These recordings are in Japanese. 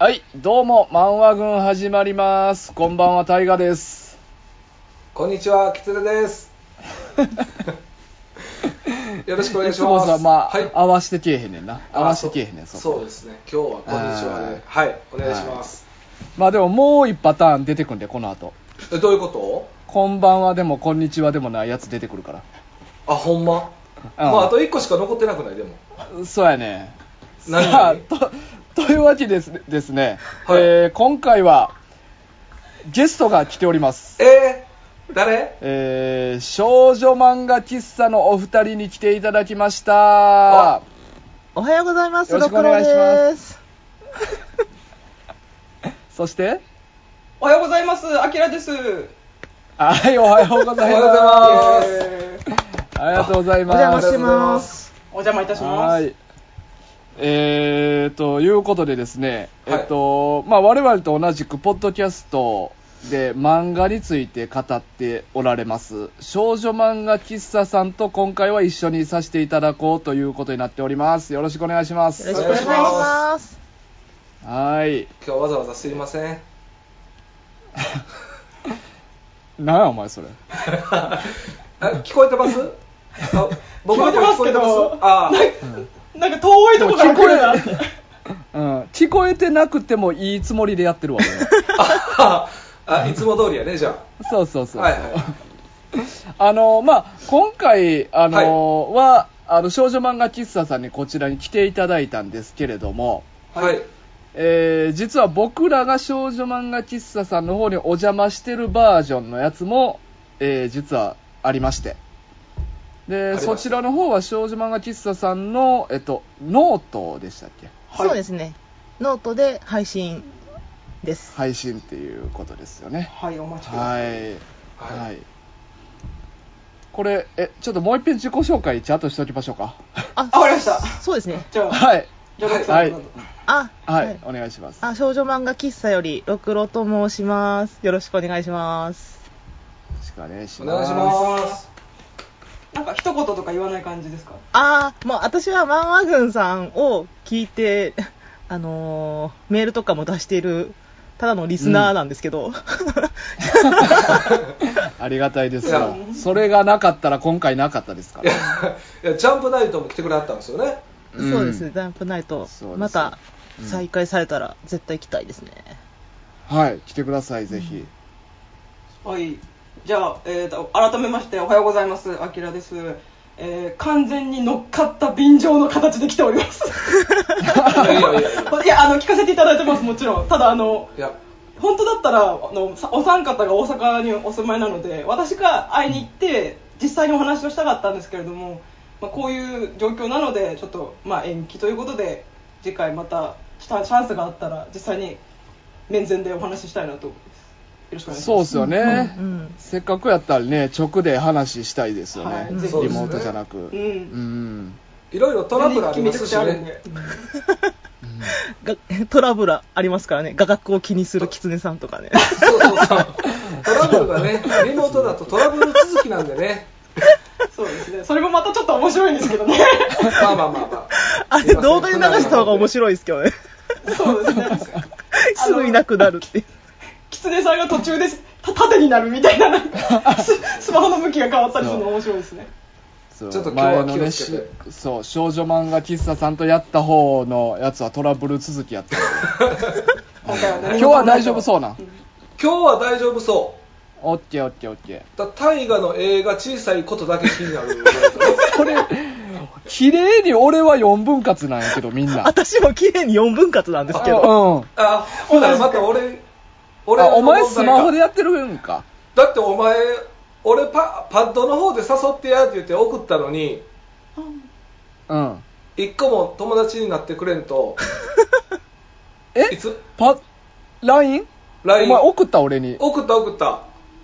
はい、どうも、漫画軍始まります。こんばんは、タイガです。 こんにちは、キツネです。よろしくお願いします。 いつもさ、 はい、 合わせてけえへんねんな。合わせてけえへんねん、 そうですね。今日はこんにちはで、はい、お願いします。 でももう一パターン出てくんで、この後。 どういうこと？こんばんはでも、こんにちはでもないやつ出てくるから。 あ、ほんま？あと1個しか残ってなくない？でも。 そうやね。 何？ というわけですね、 はい、 今回はゲストが来ております。 誰？ 少女漫画喫茶のお二人に来ていただきました。 おはようございます。 よろしくお願いします。そしておはようございます。あきらです。 はい、おはようございます。ありがとうございます。 お邪魔します。 お邪魔いたします。 はい。ということでですね、 はい、 我々と同じくポッドキャストで漫画について語っておられます少女漫画喫茶さんと今回は一緒にさせていただこうということになっております。よろしくお願いします。 よろしくお願いします。 はい。 今日わざわざすいません。 なんやお前それ。 聞こえてます？ 僕の声聞こえてますけど、なんか遠いとこから来るなって。 聞こえてなくてもいいつもりでやってるわ。 いつも通りやね、じゃあ。そう。 はいはい。今回は少女漫画喫茶さんにこちらに来ていただいたんですけれども、 はい。 実は僕らが少女漫画喫茶さんの方にお邪魔してるバージョンのやつも、実はありまして。で、そちらの方は少女漫画喫茶さんの、ノートでしたっけ？ はい、そうですね。ノートで配信です。 配信っていうことですよね。 はい、お待ちください。 はい。これ、ちょっともう一遍自己紹介ちゃんとしておきましょうか。 わかりました。 そうですね。 じゃあ、 はい。 はい。 はい、お願いします。 少女漫画喫茶よりろくろと申します。よろしくお願いします。 よろしくお願いします。 お願いします。 なんか一言とか言わない感じですか？ もう私は漫画軍さんを聞いて、メールとかも出しているただのリスナーなんですけど、 ありがたいですよ。それがなかったら今回なかったですから。 いやジャンプナイトも来てくれはったんですよね。 そうですね、ジャンプナイトまた再開されたら絶対行きたいですね。 はい、来てください、ぜひ。 はい。じゃあ、改めましておはようございます。あきらです。完全に乗っかった便乗の形で来ております。いや、聞かせていただいてます、もちろん。ただ、本当だったらお三方が大阪にお住まいなので、私が会いに行って実際にお話をしたかったんですけれども、こういう状況なのでちょっと延期ということで、次回またチャンスがあったら実際に面前でお話ししたいなと思います。よろしくお願いします。 そうですよね、せっかくやったらね、直で話したいですよね、リモートじゃなく。 いろいろトラブルありますしね。 トラブルありますからね。画角を気にするキツネさんとかね。 そうトラブルがね、リモートだとトラブル続きなんでね。 そうですね。それもまたちょっと面白いんですけどね。 あれ動画で流した方が面白いですけどね。 そうですね。 すぐいなくなるって。 キツネさんが途中で縦になるみたいな、スマホの向きが変わったりするの面白いですね。 ちょっと今日は気をつけて。 少女漫画喫茶さんとやった方のやつはトラブル続きやった今日は大丈夫そうな。 今日は大丈夫そう。 オッケー。 大河の映画小さいことだけ気になる。 これ綺麗に俺は4分割なんやけど、みんな。 私も綺麗に4分割なんですけど。 ほらまた俺お前スマホでやってるんか。 だって俺パッドの方で誘ってやって言って送ったのに、一個も友達になってくれんと。いつ ？LINE？ お前送った俺に。 送った。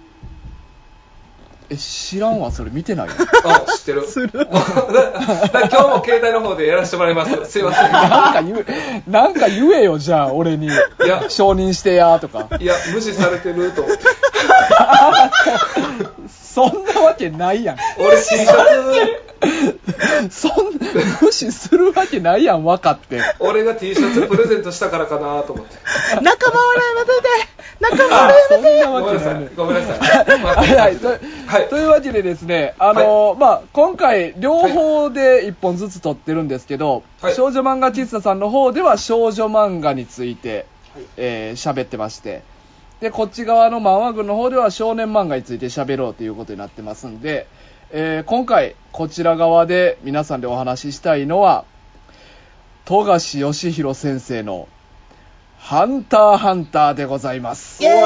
知らんわ、それ見てないよ。 知ってる。今日も携帯の方でやらせてもらいます。すいません。 なんか言えよ、じゃあ俺に。承認してやとか。 いや、無視されてると思って。 そんなわけないやん。 俺 T シャツそんな無視するわけないやん、分かって。 俺が T シャツプレゼントしたからかなと思って。 仲間割れやめて、仲間割れやめて。 そんなわけない。 ごめんなさい。 はい、というわけでですね、今回両方で1本ずつ撮ってるんですけど、 はい、 少女漫画喫茶さんの方では少女漫画について喋ってまして、でこっち側の漫画軍の方では少年漫画について喋ろうということになってますんで、今回こちら側で皆さんでお話ししたいのは富樫義弘先生のハンターハンターでございます。 イエーイ。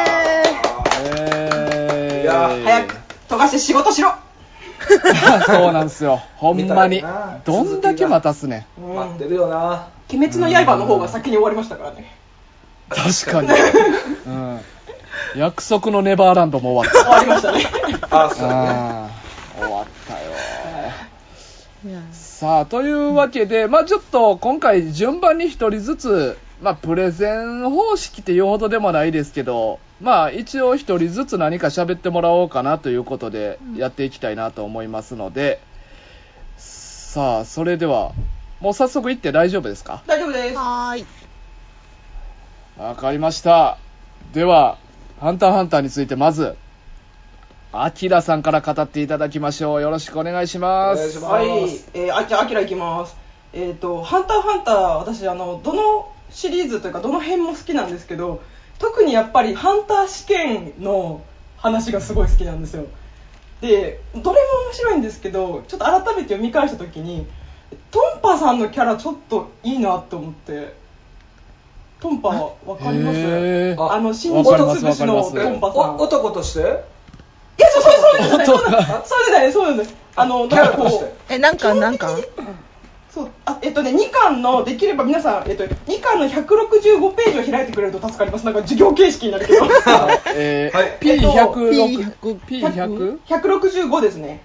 いや早く富樫仕事しろ。 そうなんですよ、ほんまにどんだけ待たすねん。待ってるよな。 鬼滅の刃の方が先に終わりましたからね。 確かに、うん、約束のネバーランドも終わった。 終わりましたね。 あ、そうね。 終わったよ。さあ、というわけで、ちょっと今回順番に一人ずつ、プレゼン方式っていうほどでもないですけど、一応一人ずつ何か喋ってもらおうかなということでやっていきたいなと思いますので、さあ、それではもう早速行って大丈夫ですか？ 大丈夫です。 はーい。 わかりました。ではハンターハンターについてまずアキラさんから語っていただきましょう。よろしくお願いします。 お願いします。 はい、じゃあアキラいきます。ハンターハンター、私どのシリーズというかどの辺も好きなんですけど、特にやっぱりハンター試験の話がすごい好きなんですよ。でどれも面白いんですけど、ちょっと改めて読み返した時にトンパさんのキャラちょっといいなって思って。トンパわかります？新日とつぶしのトンパさん。 男として？いや、 そうですね。そうですね。なんかこう、 何巻？ そう、2巻の、できれば皆さん、2巻の165ページを開いてくれると助かります。なんか授業形式になるけど。165ですね。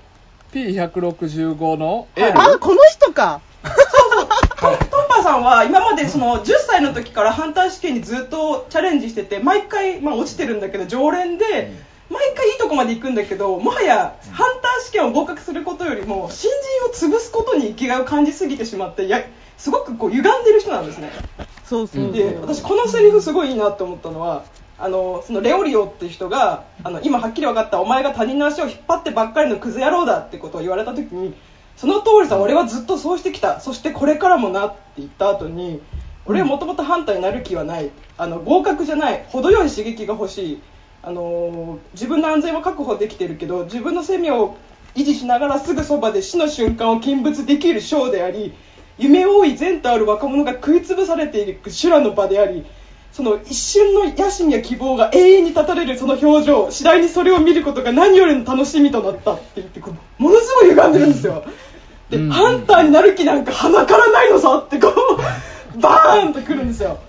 P165 の L？ この人か。 トンパさんは今までその10歳の時からハンター試験にずっとチャレンジしてて、毎回、落ちてるんだけど常連で、毎回いいとこまで行くんだけど、もはやハンター試験を合格することよりも新人を潰すことに生きがいを感じすぎてしまって、すごくこう歪んでる人なんですね。 そうで、私このセリフすごいいいなと思ったのは、そのレオリオっていう人が今はっきり分かった、お前が他人の足を引っ張ってばっかりのクズ野郎だってことを言われた時に、その通りさ、俺はずっとそうしてきた、そしてこれからもなって言った後に、俺はもともとハンターになる気はない、合格じゃない、程よい刺激が欲しい、自分の安全は確保できてるけど自分の生命を維持しながらすぐそばで死の瞬間を見物できるショーであり、夢多い善とある若者が食いつぶされていく修羅の場であり、その一瞬の野心や希望が永遠に絶たれるその表情、次第にそれを見ることが何よりの楽しみとなったって言って、ものすごい歪んでるんですよ。で、ハンターになる気なんか鼻からないのさってこうバーンとくるんですよ。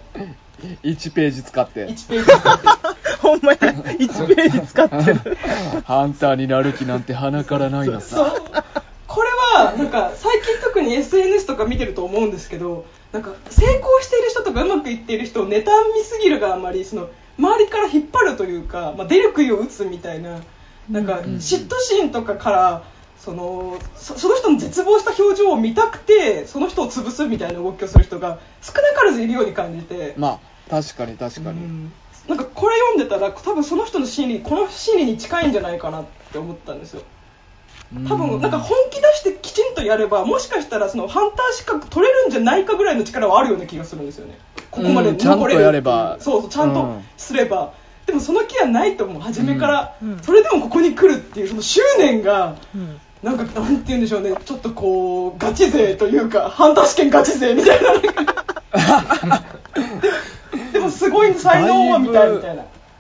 1ページ使って 1ページ使ってほんまや、1ページ使ってる。 ハンターになる気なんて鼻からないのさ。 そう、これはなんか最近特に SNS とか見てると思うんですけど、なんか成功している人とかうまくいっている人を妬みすぎるがあまり、その周りから引っ張るというか、出る杭を打つみたいな、なんか嫉妬心とかからその人の絶望した表情を見たくてその人を潰すみたいな動きをする人が少なからずいるように感じて、 確かに、 なんかこれ読んでたら多分その人の心理、この心理に近いんじゃないかなって思ったんですよ。多分なんか本気出してきちんとやれば、もしかしたらそのハンター資格取れるんじゃないかぐらいの力はあるような気がするんですよね。ここまでちゃんとやれば、 そうちゃんとすれば、でもその気はないと思う、初めから、それでもここに来るっていうその執念が、なんて言うんでしょうね、ちょっとこうガチ勢というか、ハンター試験ガチ勢みたいなでもすごい才能はみたいな。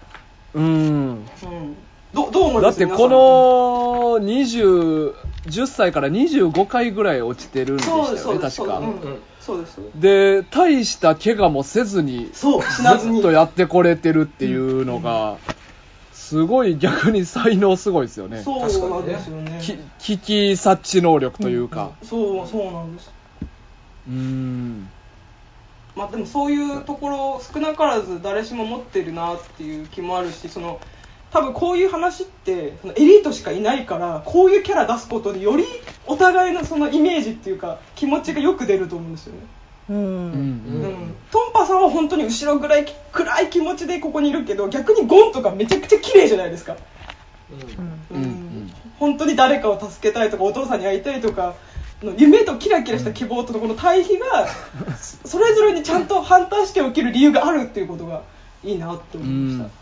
どう思います？ だってこの10歳から25回ぐらい落ちてるんでしたよね、確か。 そうです。 で、大した怪我もせずにずっとやってこれてるっていうのが、すごい、逆に才能すごいですよね。 そうなんですよね。 危機察知能力というか。 そうなんです。でもそういうところ少なからず誰しも持ってるなっていう気もあるし、多分こういう話ってそのエリートしかいないから、こういうキャラ出すことでよりお互いのそのイメージっていうか気持ちがよく出ると思うんですよね。トンパさんは本当に後ろぐらい暗い気持ちでここにいるけど、逆にゴンとかめちゃくちゃ綺麗じゃないですか。本当に誰かを助けたいとかお父さんに会いたいとかの夢とキラキラした希望とこの対比がそれぞれにちゃんと反対して起きる理由があるっていうことがいいなって思いました。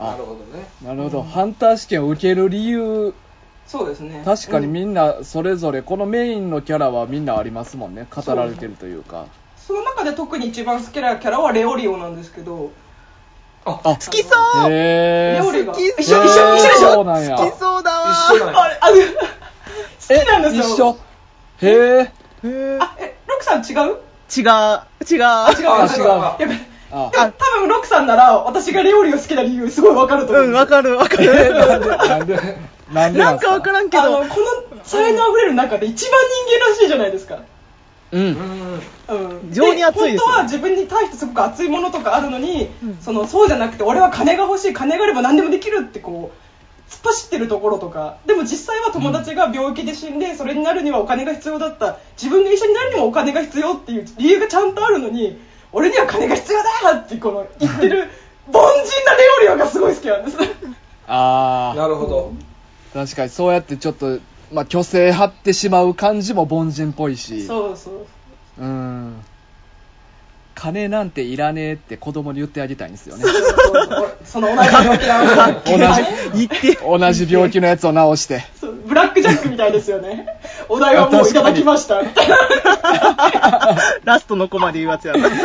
なるほどね。 なるほど、ハンター試験を受ける理由、 そうですね、 確かにみんなそれぞれこのメインのキャラはみんありますもんね、語られてるというか。 その中で特に一番好きなキャラはレオリオなんですけど、 好きそうレオリが好き一緒でしょ。 そうなんや。 好きそうだわ一緒なんや。 好きなんですよ。 一緒。へえ。 ロクさん違う？ 違う。 あ、違う。 やべ。多分ロクさんなら私がレオリを好きな理由すごいわかると思う。 わかる。なんかわからんけど、 この才能あふれる中で一番人間らしいじゃないですか。 情に熱いですよ。 本当は自分に対してすごく熱いものとかあるのに、そうじゃなくて俺は金が欲しい、金があれば何でもできるってこう突っ走ってるところとか、でも実際は友達が病気で死んでそれになるにはお金が必要だった、自分が医者になるにもお金が必要っていう理由がちゃんとあるのに、俺には金が必要だってこの言ってる凡人なレオリオがすごい好きなんです。 なるほど。 確かにそうやってちょっと虚勢張ってしまう感じも凡人っぽいし。 そう。 金なんていらねえって子供に言ってあげたいんですよね。 その同じ病気の同じ病気のやつを治して。 ブラックジャックみたいですよね。お題はもういただきましたみたいな。 ラストのコマで言うやつやな。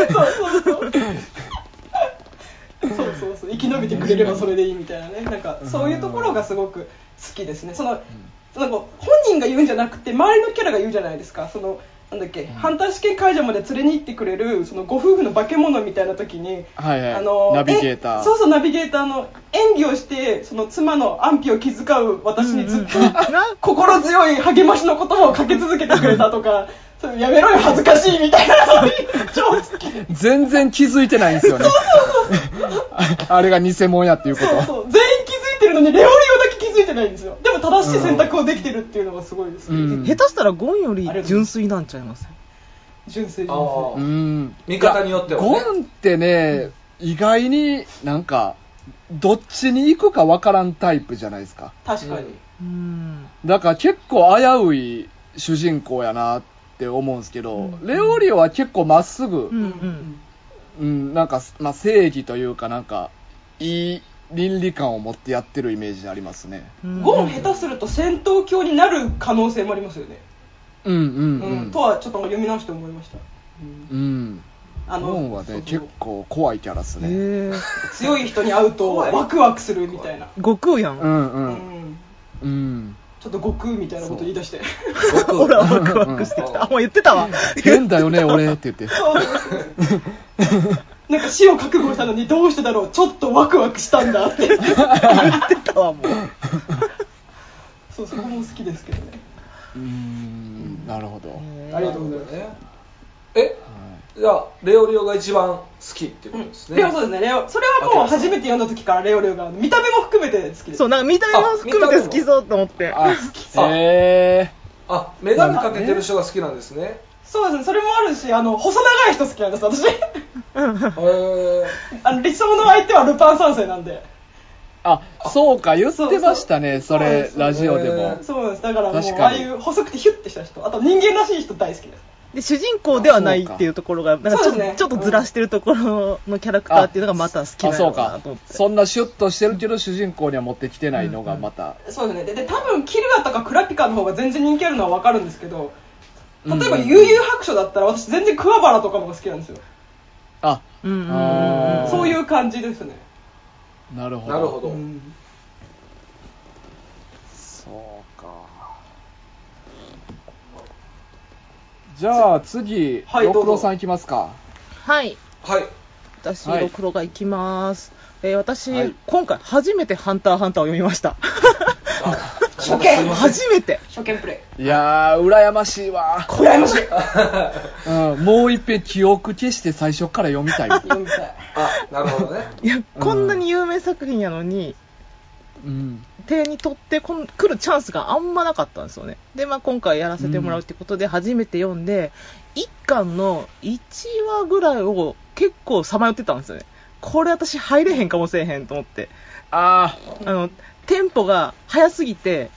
そう生き延びてくれればそれでいいみたいなね。なんかそういうところがすごく好きですね。なんか本人が言うんじゃなくて周りのキャラが言うじゃないですか。なんだっけ、ハンター試験会場まで連れに行ってくれるそのご夫婦の化け物みたいな時に、 ナビゲーター、 そうナビゲーターの演技をしてその妻の安否を気遣う私にずっと心強い励ましの言葉をかけ続けてくれたとか、やめろよ恥ずかしいみたいな、超好き。 全然気づいてないんですよね。あれが偽物やっていうこと。 全員気づいてるのにレオリオだけ気づいてないんですよ。でも正しい選択をできてるっていうのがすごいです、 下手したらゴンより純粋なんちゃいます？ 純粋。 見方によってはね。 ゴンってね、意外になんかどっちに行くかわからんタイプじゃないですか。 確かに。 だから結構危うい主人公やなって思うんですけど、レオリオは結構まっすぐ、なんか、正義というかなんかいい倫理観を持ってやってるイメージありますね。 ゴン下手すると戦闘狂になる可能性もありますよね。とはちょっと読み直して思いました。ゴンはね結構怖いキャラっすね。 強い人に会うとワクワクするみたいな。 悟空やん。 ちょっと悟空みたいなこと言い出して。 俺はワクワクしてきた。もう言ってたわ。 変だよね俺って言って。 なんか死を覚悟したのにどうしてだろう、ちょっとワクワクしたんだって言ってたわもう。 そこも好きですけどね。 なるほど。 ありがとうございます。 じゃあレオリオが一番好きっていうことですね。 そうですね。それはもう初めて読んだ時からレオリオが見た目も含めて好きです。 そう、なんか見た目も含めて好きそうと思って。 好きそう。 メガネかけてる人が好きなんですね。 そうですね。それもあるし、細長い人好きなんです私。理想の相手はルパン三世なんで。 そうか、言ってましたね、それラジオでも。 そうです。だからもうああいう細くてヒュッてした人、あと人間らしい人大好きです。 で主人公ではないっていうところがなんかちょっとずらしてるところのキャラクターっていうのがまた好きなのかなと思って。 そんなシュッとしてるけど主人公には持ってきてないのがまた、 そうですね。で多分キルアとかクラピカの方が全然人気あるのは分かるんですけど、例えば悠々白書だったら私全然桑原とかの方が好きなんですよ。そういう感じですね。 なるほど。そうか。じゃあ次、ろくろさんいきますか。 はい。私、ろくろがいきます。私、今回初めてハンターを読みました。 初見プレイ。いやー羨ましいわ。 羨ましい。 もう一遍記憶消して最初から読みたい。 なるほどね。 いやこんなに有名作品やのに手に取って来るチャンスがあんまなかったんですよね。で、今回やらせてもらうってことで初めて読んで、1巻の1話ぐらいを結構さまよってたんですよね。これ私入れへんかもしれへんと思って。テンポが速すぎて、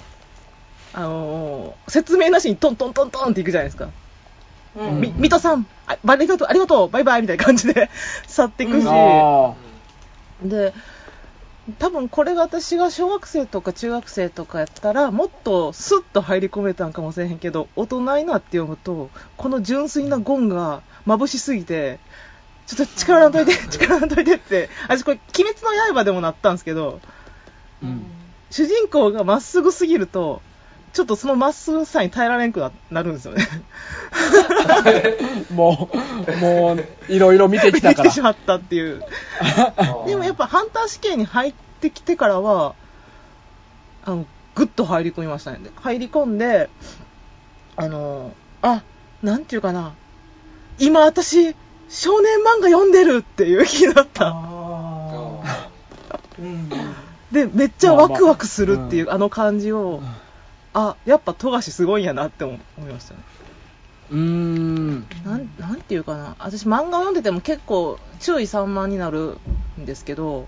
説明なしにトントントントンっていくじゃないですか。水戸さん、ありがとう、バイバイみたいな感じで去っていくし、で、多分これが私が小学生とか中学生とかやったらもっとスッと入り込めたんかもしれへんけど、大人になって読むとこの純粋なゴンが眩しすぎて、ちょっと力なといてって私これ鬼滅の刃でもなったんですけど、主人公がまっすぐすぎるとちょっとそのまっすぐさに耐えられんくなるんですよねもういろいろ見てきたから見てしまったっていうでもやっぱハンター試験に入ってきてからはグッと入り込みましたね。入り込んでなんていうかな、今私少年漫画読んでるっていう気になったでめっちゃワクワクするっていう、あの感じをやっぱ富樫すごいんやなって思いましたね。なんていうかな、私漫画読んでても結構注意散漫になるんですけど、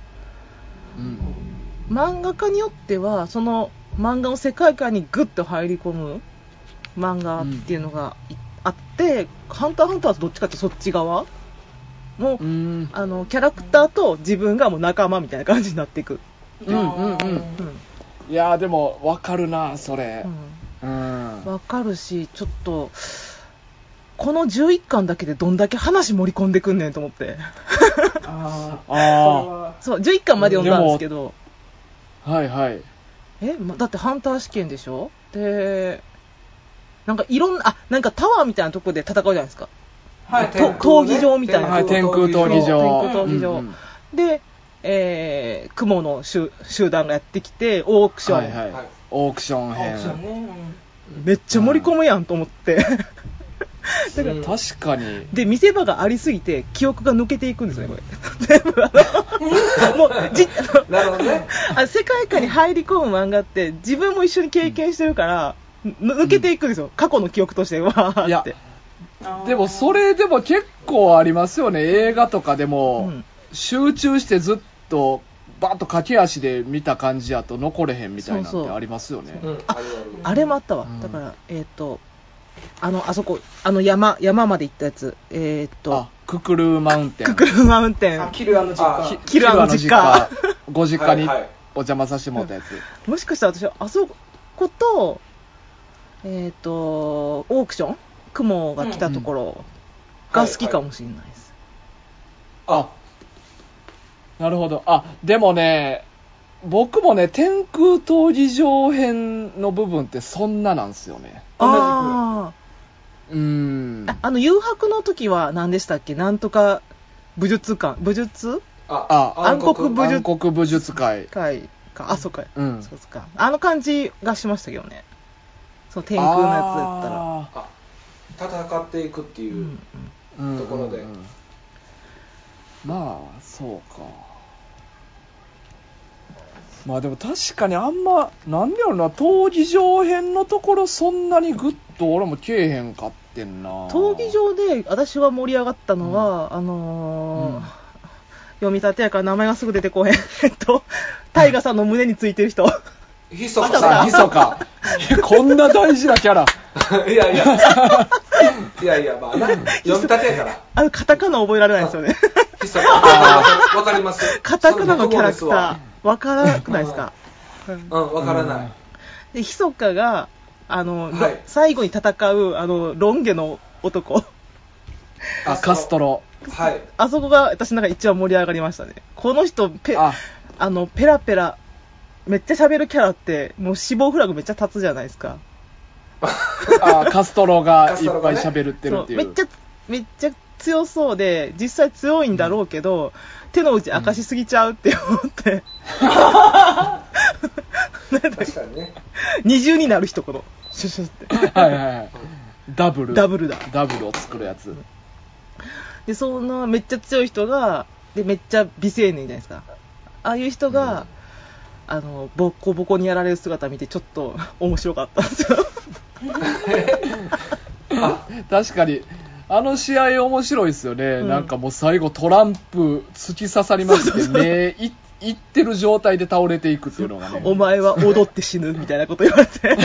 漫画家によってはその漫画の世界観にグッと入り込む漫画っていうのがあって、ハンターハンターはどっちかってそっち側もうキャラクターと自分がもう仲間みたいな感じになっていく。 いやでも分かるなそれ、 分かるし、ちょっとこの11巻だけでどんだけ話盛り込んでくんねんと思ってそう11巻まで読んだんですけど、だってハンター試験でしょ。でなんかいろんななんかタワーみたいなとこで戦うじゃないですか、闘技場みたいな、 天空闘技場、 で雲の集団がやってきてオークション、 オークション編、 めっちゃ盛り込むやんと思ってだから確かにで見せ場がありすぎて記憶が抜けていくんですねこれ全部もうなるほどね世界観に入り込む漫画って自分も一緒に経験してるから、抜けていくんですよ、過去の記憶としてわーって。 でもそれでも結構ありますよね。映画とかでも、集中してずっとバッと駆け足で見た感じやと残れへんみたいなんてありますよね。 あれもあったわ、だからあそこ山まで行ったやつ、 ククルーマウンテン、 キルアの実家ご実家にお邪魔させてもらったやつ、 もしかしたら私はあそことオークション雲が来たところが好きかもしれないです。 なるほど。でもね、僕もね、天空闘技場編の部分ってそんななんですよね。 誘白の時は何でしたっけ、なんとか武術暗黒武術会か、そうか、そうか、あの感じがしましたけどね。その天空のやつだったら戦っていくっていうところで、 まあそうか。まあでも確かにあんまなんだろうな、闘技場編のところそんなにグッと俺もけえへんかってんな。 闘技場で私は盛り上がったのは、読み立てやから名前がすぐ出てこへんタイガさんの胸についてる人ひそかこんな大事なキャラいやまあな、読み立てやからカタカナ覚えられないですよねひそかわかります。 カタカナのキャラクターわからなくないですかわからない。 でひそかが最後に戦うロン毛の男カストロ、 あそこが私の中で一番盛り上がりましたね。この人ペラペラめっちゃ喋るキャラってもう死亡フラグめっちゃ立つじゃないですかカストロがいっぱい喋ってるっていう、 めっちゃ強そうで実際強いんだろうけど、手の内明かしすぎちゃうって思って確かにね、 二重になる人このシュシュってダブルを作るやつで、そんなめっちゃ強い人がでめっちゃ美青年じゃないですか。ああいう人が、 ボッコボコにやられる姿見てちょっと面白かったんですよ。 確かにあの試合面白いですよね、なんかもう最後トランプ突き刺さりまして目いってる状態で倒れていくっていうのがね、 お前は踊って死ぬみたいなこと言われて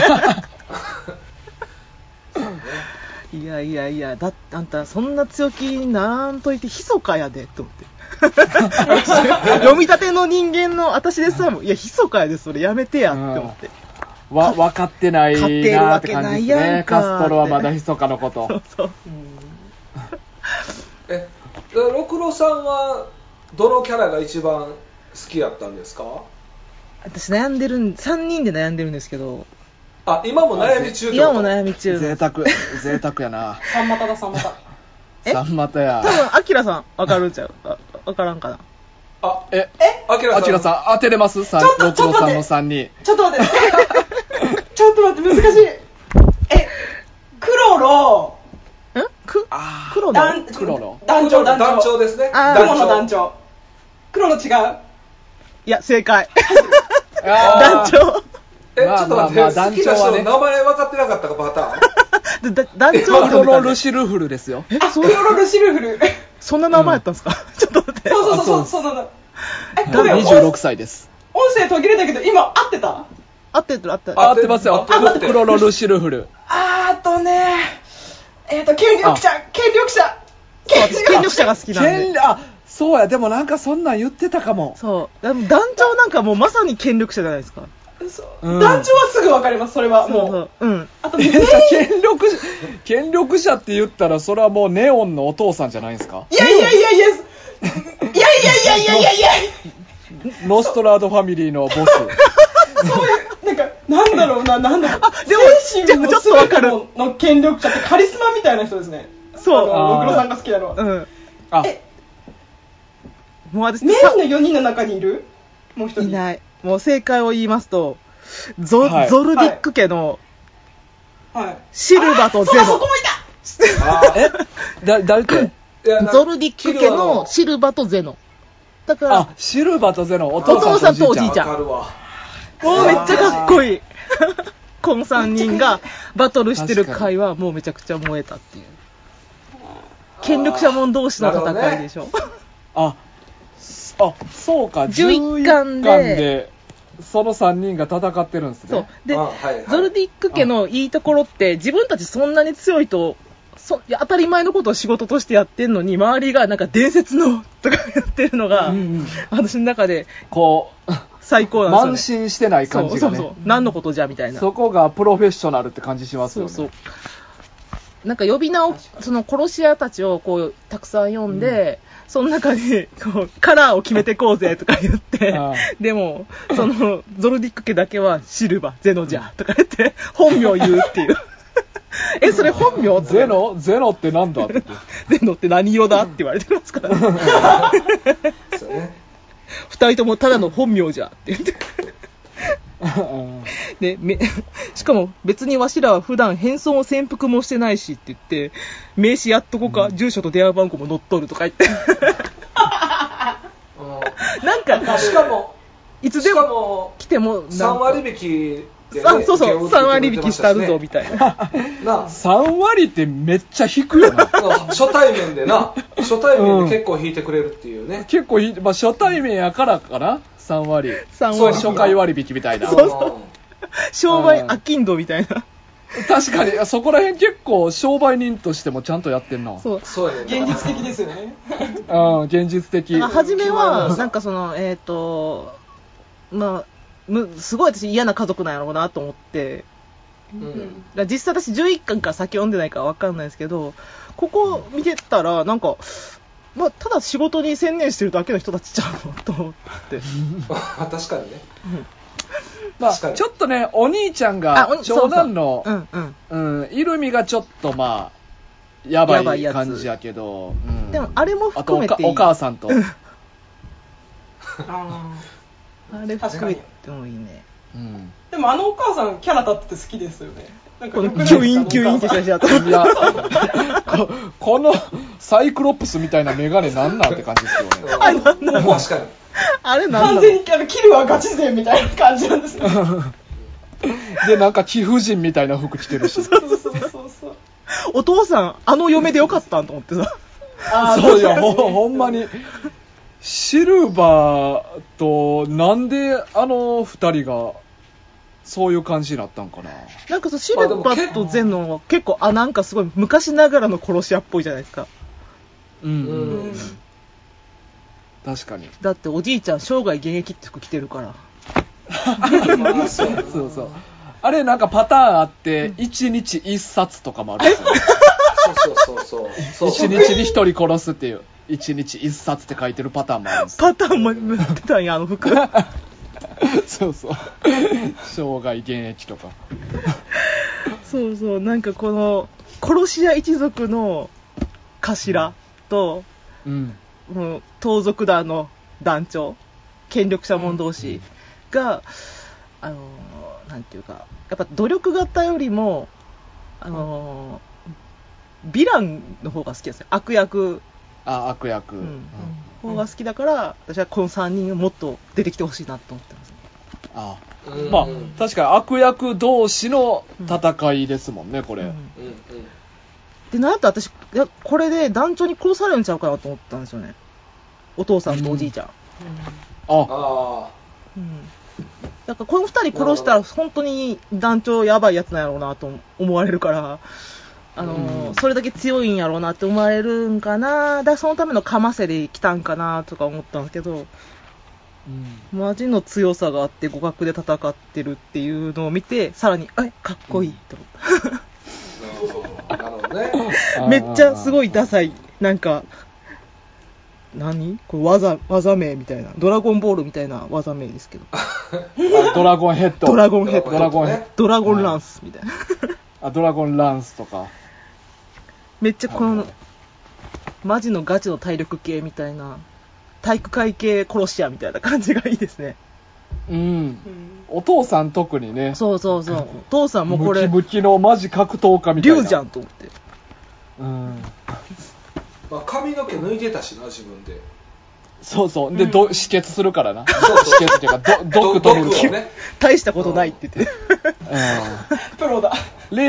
いやいやいや、あんたそんな強気にならんといて密かやでと思って読み立ての人間の私でさえも、いや密かやでそれやめてやって思って、 分かってないなーって感じですね。カストロはまだ密かのことそうそう、 ろくろさんはどのキャラが一番好きやったんですか？ 私3人で悩んでるんですけど、 今も悩み中。 今も悩み中。 贅沢やな。 三股だ三股。 三股や。 多分アキラさん分かるんちゃう？分からんかな。 アキラさん当てれます？六郎さんの3人。 ちょっと待ってちょっと待って難しい。クロロ。 クロロ団長ですね。雲の団長。クロロ違う？いや正解。団長。 ちょっと待って、好きな人の名前分かってなかったかパターン。 団長クロロルシルフルですよ。 クロロルシルフル。 そんな名前やったんですか？ちょっと待って。 そうなの。 26歳です。 音声途切れたけど今合ってた？ 合ってますよ。クロロルシルフル。 権力者が好きなんで。 そうや、でもなんかそんなん言ってたかも。 そう。でも団長なんかもうまさに権力者じゃないですか。 団長はすぐ分かります。それはもう。あと権力者って言ったらそれはもうネオンのお父さんじゃないですか？ いやノストラードファミリーのボス。そういうなんだろうな。でも精神もすべての権力者ってカリスマみたいな人ですね。そう。ろくろさんが好きなのは。 もう私メインの4人の中にいる？もう一人いない。もう正解を言いますと、ゾルディック家のシルバとゼノ。 そこもいた。誰って？ ゾルディック家のシルバとゼノ。だからシルバとゼノ、お父さんとおじいちゃん。 もうめっちゃかっこいい。この3人がバトルしてる回はもうめちゃくちゃ燃えたっていう。権力者門同士の戦いでしょ。 そうか、 11巻でその3人が戦ってるんですね。 そうで、ゾルディック家のいいところって自分たちそんなに強いと当たり前のことを仕事としてやってんのに周りがなんか伝説のとかやってるのが、私の中でこう最高なんですよね。慢心してない感じがね。 そう何のことじゃみたいな。 そこがプロフェッショナルって感じしますよね。 そうなんか呼び名をその殺し屋たちをこうたくさん読んで、その中にこうカラーを決めてこうぜとか言ってでもそのゾルディック家だけはシルバゼノじゃとか言って本名言うっていうそれ本名ゼノってなんだってゼノって何色だって言われてますからねそうね、 2人ともただの本名じゃって言ってでしかも別にわしらは普段変装も潜伏もしてないしって言って名刺やっとこうか、住所と電話番号も載っとるとか言ってなんかしかもいつでも来ても 3割引きで、 ね、そう3割引きしたるぞみたいな 3割ってめっちゃ引くよな初対面で結構引いてくれるっていうね、 結構初対面やからかな3割初回割引みたいな商売商人みたいな確かにそこら辺結構商売人としてもちゃんとやってんな。 そう現実的ですよね現実的。 初めはなんかそのすごい私嫌な家族なんやろうなと思って、実際私11巻から先読んでないから分かんないですけど、ここ見てたらなんかただ仕事に専念してるだけの人たちちゃうのと思って確かにね、 ちょっとねお兄ちゃんが長男のイルミがちょっとやばい感じやけど、 でもあれも含めていい、 お母さんとあれ含めてもいいね、 でもお母さんキャラ立ってて好きですよね。なんかこのキュインキュインって写真あったいやこのサイクロプスみたいなメガネなんなんって感じですよね。 確かにあれなんだろう。 完全にキルはガチ勢みたいな感じなんですね。 で、なんか貴婦人みたいな服着てるし。 そう。 お父さん、あの嫁でよかったんと思ってさ。 そういや、ほんまに。シルバーと、なんであの二人が、そういう感じになったんかな。 なんかシルバーとゼノは結構、なんかすごい昔ながらの殺し屋っぽいじゃないですか。 確かに。 だっておじいちゃん生涯現役って服着てるから。 そう。あれなんかパターンあって、1日1冊とかもあるんですよ。 そう。 1日に1人殺すっていう、1日1冊って書いてるパターンもあるんですよ。 パターンも持ってたんや、あの服。 そう。生涯現役とか。 そう、なんかこの、殺し屋一族の頭と、盗賊団の団長、権力者者同士が、なんていうか、やっぱ努力型よりも、ヴィランの方が好きですね。悪役。 悪役。 方が好きだから、私はこの3人をもっと出てきてほしいなと思ってます。 まあ、確かに悪役同士の戦いですもんね、これ。 で、なんと私、これで団長に殺されるんちゃうかなと思ったんですよね。お父さんとおじいちゃん。だからこの2人殺したら本当に団長やばいやつなんやろうなと思われるから、それだけ強いんやろうなって思われるんかな。だからそのためのかませで来たんかなとか思ったんですけど、マジの強さがあって互角で戦ってるっていうのを見て、さらにかっこいいって思った。 なるほどね。 めっちゃすごいダサい、なんかこれ技名みたいな、ドラゴンボールみたいな技名ですけど。 ドラゴンヘッド。 ドラゴンヘッド。 ドラゴンランスみたいな。 ドラゴンランスとか。 めっちゃこの、マジのガチの体力系みたいな、体育会系殺し屋みたいな感じがいいですね。 お父さん特にね。 そう。お父さんもこれ。 ムキムキのマジ格闘家みたいな。 竜じゃんと思って。 髪の毛抜いてたしな、自分で。 そう。で、止血するからな。止血っていうか、毒取るね。 大したことないって言って。 プロだ。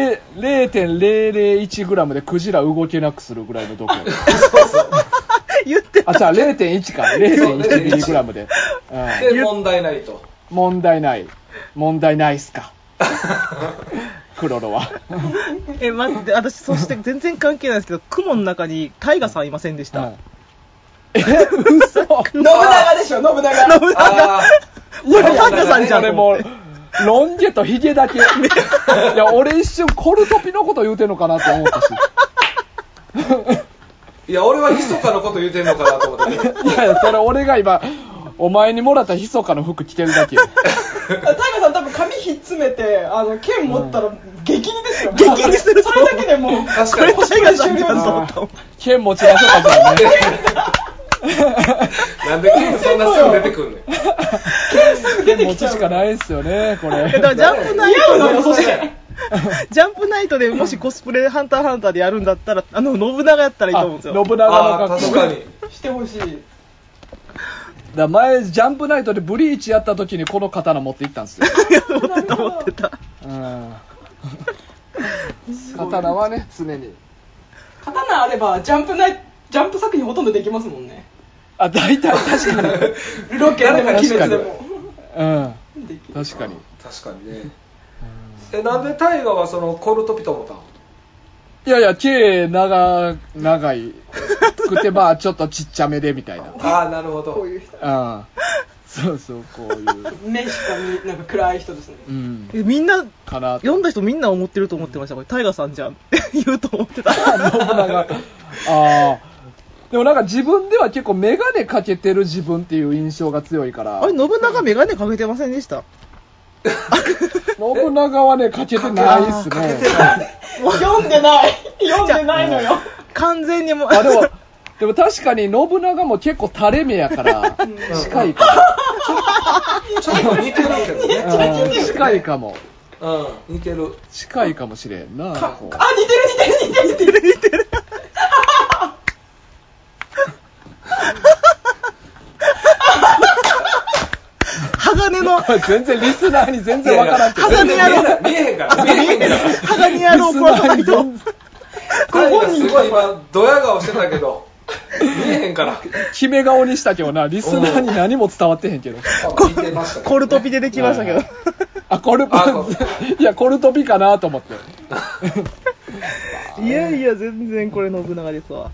0.001 グラムでクジラ動けなくするぐらいの毒。 言ってた。 じゃあ 0.1 か。0.1 ミリグラムで。 で、問題ないと。 問題ないっすか。クロロは。 待って、私、そして全然関係ないですけど、雲の中にタイガさんいませんでした。 嘘。 信長でしょ、信長。 いや、タイガさんじゃん。 俺もう、ロン毛とヒゲだけ。いや、俺一瞬コルトピのこと言うてんのかなって思ったし。 いや、俺は密かのこと言うてんのかなと思って。 いや、それ俺が今、お前にもらった密かの服着てるだけよ。 タイガさん多分髪ひっつめて、剣持ったら激似ですよ。 激似する。 それだけでもう、 確かに。 タイガさんじゃんと思った。 剣持ちましょうか、じゃあね。 なんで剣そんなすぐ出てくんねん。 剣持ちしかないっすよね、これ。 だからジャンプナイトで、ジャンプナイトでもしコスプレハンターハンターでやるんだったら、信長やったらいいと思うんですよ。 信長の格好。 確かに。 してほしい。 前、ジャンプナイトでブリーチやった時にこの刀持って行ったんですよ。 持ってた。 刀はね、常に。 刀あれば、ジャンプ作品ほとんどできますもんね。 大体、確かに。 ロケでも鬼滅でも。 確かに。 確かにね。なんでタイガはそのコルトピと思ったの？ いや、毛長いくて、ちょっとちっちゃめでみたいな。 なるほど。 こういう人。 そう、こういう。 目しかなんか暗い人ですね。 みんな、読んだ人みんな思ってると思ってました。これ、タイガさんじゃんって言うと思ってた。 信長。でもなんか自分では結構メガネかけてる自分っていう印象が強いから。 あれ、信長メガネかけてませんでした？ 信長はね、かけてないっすね。 読んでないのよ。 完全にもう。 でも確かに信長も結構垂れ目やから、近いかも。 ちょっと似てるけどね。 近いかも。 似てる。 近いかもしれんな。 似てる。 鋼の全然リスナーに全然わからんけど。 鋼野郎見えへんから鋼野郎プロトタイト。 彼がすごい今ドヤ顔してたけど見えへんから決め顔にしたけどな、リスナーに何も伝わってへんけど。 聞いてましたねコルトピでできましたけど。 いやコルトピかなと思って。 いやいや全然これ信長ですわ。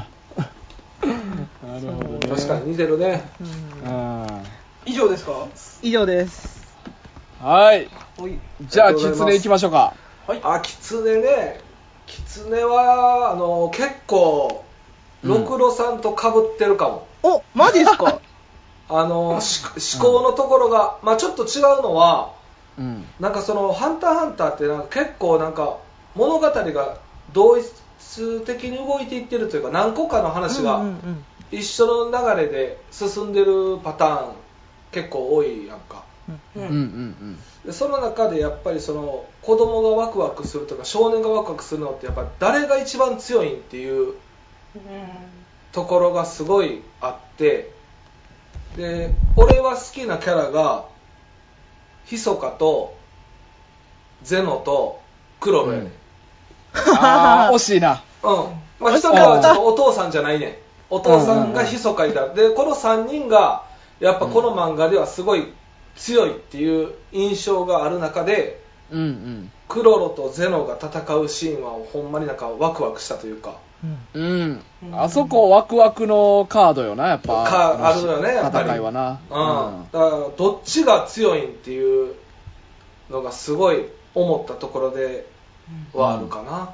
なるほどね。 確かに似てるね。 以上ですか？ 以上です。 はい。じゃあキツネ行きましょうか。 はい。あ、キツネね。キツネは結構ろくろさんと被ってるかも。 お、マジですか？ 思考のところが、まあちょっと違うのは、なんかそのハンターハンターってなんか結構なんか物語が同一的に動いていってるというか、何個かの話が一緒の流れで進んでるパターン結構多いやんか。でその中でやっぱりその子供がワクワクするとか少年がワクワクするのってやっぱ誰が一番強いんっていうところがすごいあって、で俺は好きなキャラがヒソカとゼノとクロロやねん。 あー惜しいな。 まあヒソカはちょっとお父さんじゃないねん。お父さんがヒソカいた。でこの3人がやっぱこの漫画ではすごい強いっていう印象がある中で、クロロとゼノが戦うシーンはほんまになんかワクワクしたというか、 あそこワクワクのカードよな、やっぱあるよね、やっぱり戦いはな。 だからどっちが強いんっていうのがすごい思ったところではあるかな。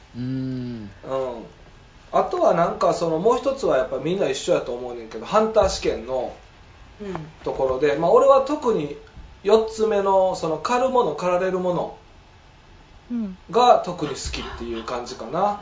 あとはなんかそのもう一つはやっぱみんな一緒やと思うねんけど、ハンター試験のところで、まあ俺は特に4つ目のその狩るもの狩られるものが特に好きっていう感じかな。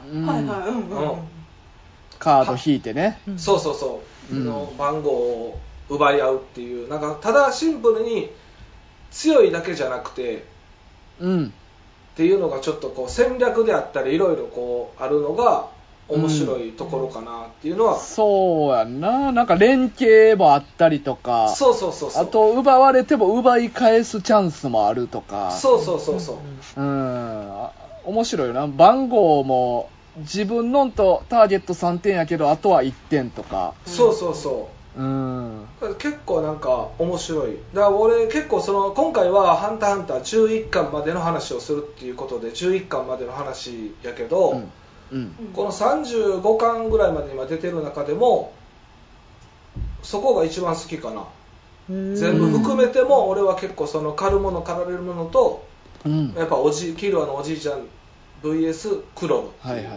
カード引いてね。 そうそうそう、の番号を奪い合うっていう、なんかただシンプルに強いだけじゃなくて、っていうのがちょっとこう戦略であったりいろいろこうあるのが面白いところかなっていうのは、 そうやんな。なんか連携もあったりとか、 そうそうそうそう、 あと奪われても奪い返すチャンスもあるとか、 そうそうそうそう、 面白いよな。番号も自分のんとターゲット3点やけどあとは1点とか、 そうそうそう、結構なんか面白い。だから俺結構その今回はハンターハンター11巻までの話をするっていうことで11巻までの話やけど、この35巻ぐらいまで今出てる中でもそこが一番好きかな。全部含めても俺は結構その狩るもの狩られるものと、やっぱキルアのおじいちゃん VS クロルっていう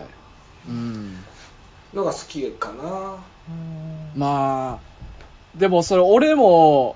のが好きかな。 まあでもそれ俺も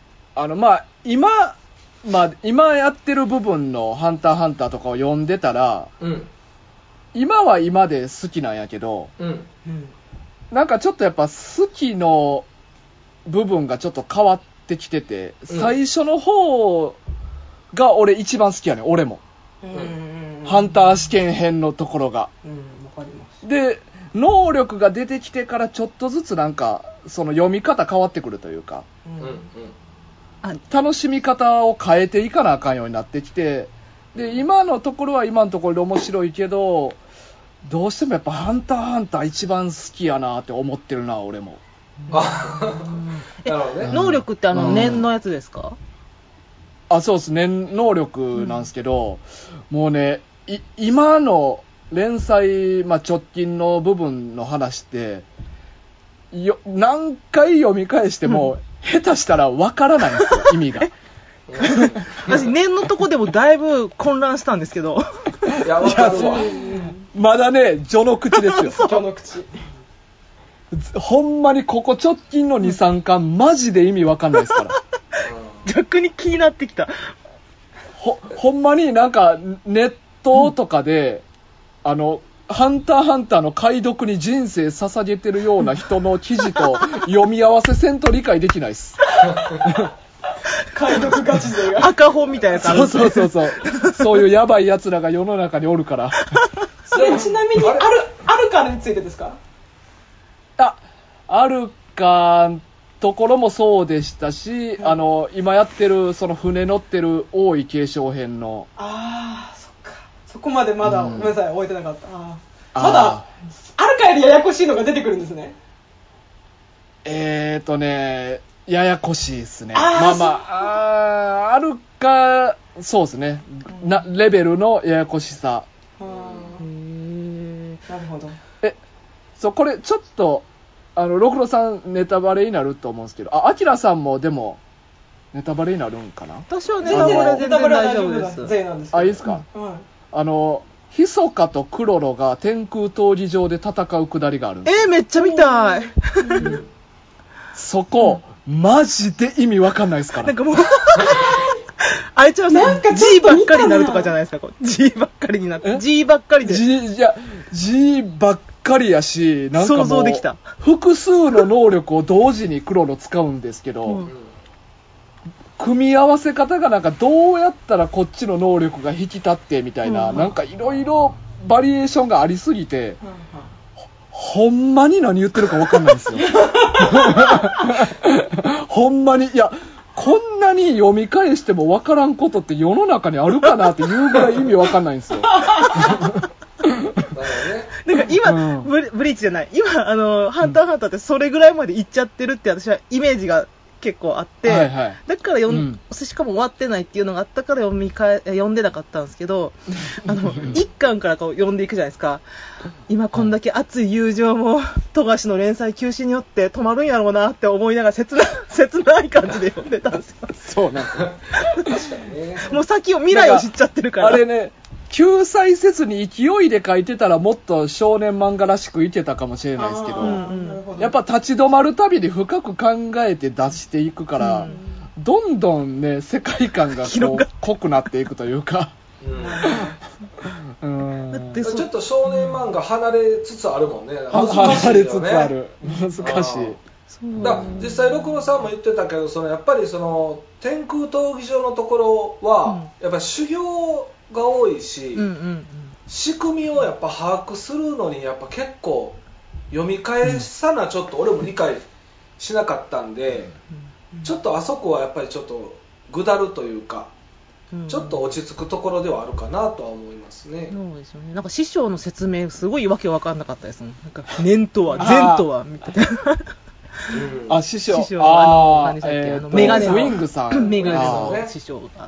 今やってる部分のハンターハンターとかを読んでたら、今は今で好きなんやけど、なんかちょっとやっぱ好きの部分がちょっと変わってきてて、最初の方が俺一番好きやねん、俺も。ハンター試験編のところが。 わかります。 で、能力が出てきてからちょっとずつなんかその読み方変わってくるというか、楽しみ方を変えていかなあかんようになってきて、で今のところは今のところで面白いけど、どうしてもやっぱハンターハンター一番好きやなって思ってるな、俺も。 なるほどね。 能力って念のやつですか？ そうですね、能力なんですけど、もうね、今の連載、直近の部分の話って何回読み返しても、下手したらわからないんですよ、意味が。 私念のとこでもだいぶ混乱したんですけど。 いや、わかるわ。 まだね、序の口ですよ。 序の口。 ほんまにここ直近の 2,3 巻マジで意味わかんないですから。 逆に気になってきた。 ほんまになんかネットとかで、ハンターハンターの解読に人生捧げてるような人の記事と読み合わせせんと理解できないです。 解読ガチ勢が赤本みたいなやつあるんですね。 そういうヤバい奴らが世の中におるから。 それちなみにアルカについてですか？ アルカンところもそうでしたし、今やってるその船乗ってる王位継承編の、 ああそっか、そこまでまだ、ごめんなさい覚えてなかった。まだあるかよりややこしいのが出てくるんですね。 ややこしいですね。あるか、そうですね、レベルのややこしさ。 なるほど。 そう、これちょっとろくろさんネタバレになると思うんですけど、あきらさんもでもネタバレになるんかな。 私はネタバレ全然大丈夫です。 いいですか。ひそかとクロロが天空闘技場で戦うくだりがあるんです。 めっちゃ見たい。 そこ、マジで意味わかんないですから。 なんかもうあれちゃうさ、G ばっかりになるとかじゃないですか。G ばっかりになって G ばっかりで G ばっかりやし、なんかもう想像できた。 複数の能力を同時にクロロ使うんですけど、組み合わせ方がなんかどうやったらこっちの能力が引き立ってみたいな、なんかいろいろバリエーションがありすぎて、ほんまに何言ってるか分かんないんですよ。ほんまに、いや、こんなに読み返しても分からんことって世の中にあるかなっていうぐらい意味分かんないんですよ。 なんか今、ブリーチじゃない、今ハンターハンターってそれぐらいまでいっちゃってるって私はイメージが結構あって、だからしかも終わってないっていうのがあったから読んでなかったんですけど、一巻からこう読んでいくじゃないですか。今こんだけ熱い友情も富樫の連載休止によって止まるんやろうなって思いながら切ない感じで読んでたんですよ。 そうなんですよ。 確かにね。 もう先を未来を知っちゃってるから。 あれね、救済せずに勢いで書いてたらもっと少年漫画らしくいけたかもしれないですけど、やっぱ立ち止まるたびに深く考えて出していくから、どんどんね世界観がこう濃くなっていくというか、 ちょっと少年漫画離れつつあるもんね。 離れつつある。難しい。 だ実際六郎さんも言ってたけど、やっぱりその天空闘技場のところは、やっぱり修行が多いし、仕組みをやっぱ把握するのにやっぱ結構読み返さなちょっと俺も理解しなかったんで、ちょっとあそこはやっぱりちょっとぐだるというか、ちょっと落ち着くところではあるかなとは思いますね。 そうですよね。なんか師匠の説明すごいわけわかんなかったですもん。なんか念とは善とはみたいな。 師匠何でしたっけ、メガネのウィングさん、 メガネの師匠が。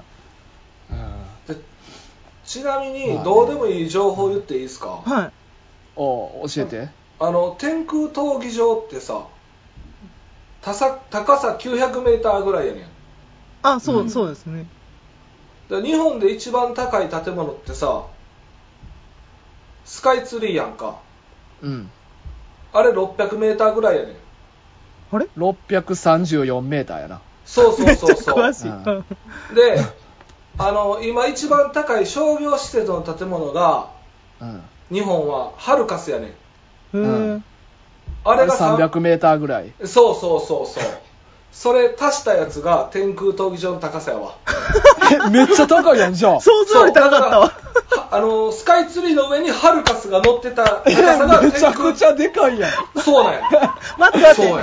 ちなみにどうでもいい情報言っていいですか。 教えて。 天空闘技場ってさ、高さ900メーターぐらいやねん。 そうですね。 日本で一番高い建物ってさ、スカイツリーやんか。あれ600メーターぐらいやねん。 あれ 634メーターやな。 そう詳しい。 で、今一番高い商業施設の建物が、日本はハルカスやねん。あれが 300メーターぐらい。 そうそれ足したやつが天空闘技場の高さやわ。 めっちゃ高いやん。じゃあ想像より高かったわ。 スカイツリーの上にハルカスが乗ってた高さがめちゃくちゃでかいやん。 そうなんや。 待って、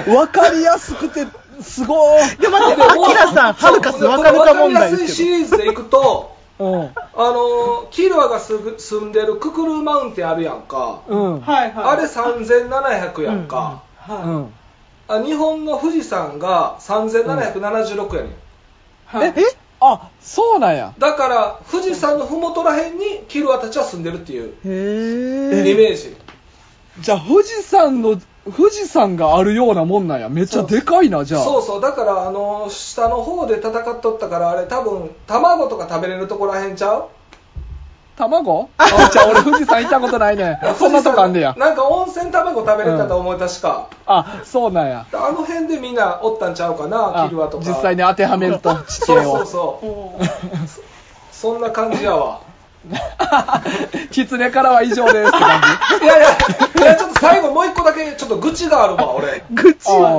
分かりやすくてすごい。 で待って、アキラさんハルカス分かるか問題ですけど。 分かりやすいシリーズでいくとキルアが住んでるククルーマウンテンあるやんか。あれ3700やんか。日本の富士山が3776やねん。 そうなんや。 だから富士山のふもとらへんにキルアたちは住んでるっていうイメージ。 じゃあ富士山があるようなもんなんや。めっちゃでかいな。じゃあそうだから下の方で戦っとったから、あれ多分卵とか食べれるとこらへんちゃう。 卵？じゃあ俺富士山行ったことないね。そんなとこあんねや。 なんか温泉卵食べれたと思う、確か。 そうなんや。 あの辺でみんなおったんちゃうかな、キルアとか。 実際に当てはめると地形を。 そんな感じやわ。 キツネからは以上ですって感じ。 いやちょっと最後もう一個だけちょっと愚痴があるわ俺。 愚痴は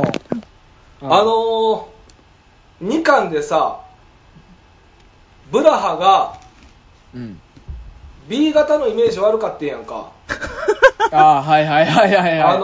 2巻でさ、ブラハが B 型のイメージ悪かってんやんか。 ああ、はいはいはいはい、はい。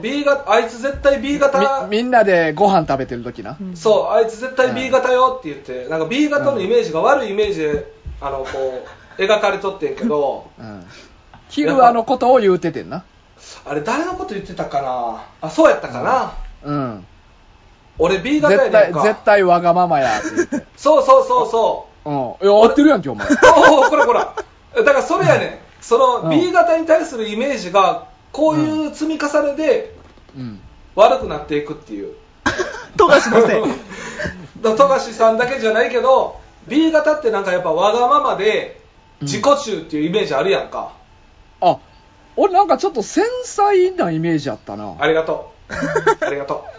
B 型、あいつ絶対 B 型。 みんなでご飯食べてる時な。 そう、あいつ絶対 B 型よって言って、なんか B 型のイメージが悪いイメージで、こう、描かれとってんけど、 キルアのことを言うててんな。 あれ誰のこと言ってたかなあ、そうやったかな、 うん。 俺 B 型やねんか。 絶対わがままやって言って。 そうそうそうそう。 うん。いや、合ってるやんけ、お前。 これほら。だからそれやねん。その B 型に対するイメージが、こういう積み重ねで、悪くなっていくっていう。 富樫のせい。 富樫さんだけじゃないけど、B 型ってなんかやっぱわがままで、自己中っていうイメージあるやんか。 あ、俺なんかちょっと繊細なイメージあったな。 ありがとう。ありがと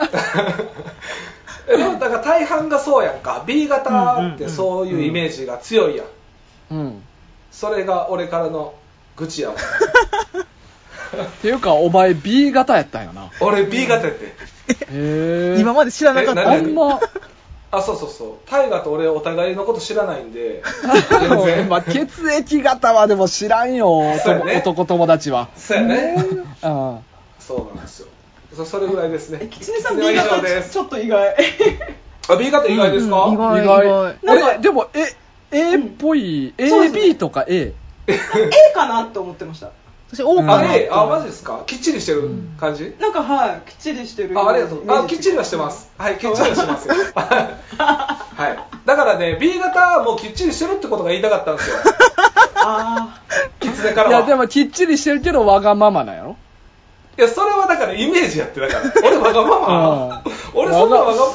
う。でもだから大半がそうやんか。B 型ってそういうイメージが強いやん。うん。それが俺からの愚痴やわ。 っていうかお前 B 型やったんやな。 俺 B 型やって。 へー。今まで知らなかった。 ほんま。 あ、そうそうそう。タイガと俺お互いのこと知らないんで。 まあ、血液型はでも知らんよ、ね、男友達は。 そうやね。 そうなんですよ。それぐらいですね。 キツネさん B 型ちょっと意外。 あ、B 型意外ですか？ 意外。 なんかでもA っぽい、AB とか A。 A かなって思ってました。 私 O かな。 あ、マジですか？きっちりしてる感じ？ なんかはい、きっちりしてる。 ありがとう。あ、きっちりはしてます。はい、きっちりはしてますよ。はい。だからね、B 型もきっちりしてるってことが言いたかったんですよ。 ああ。 キツネからは。 いや、でもきっちりしてるけどわがままなんやろ？ いや、それはだからイメージやって、だから。俺わがまま。俺そんなわ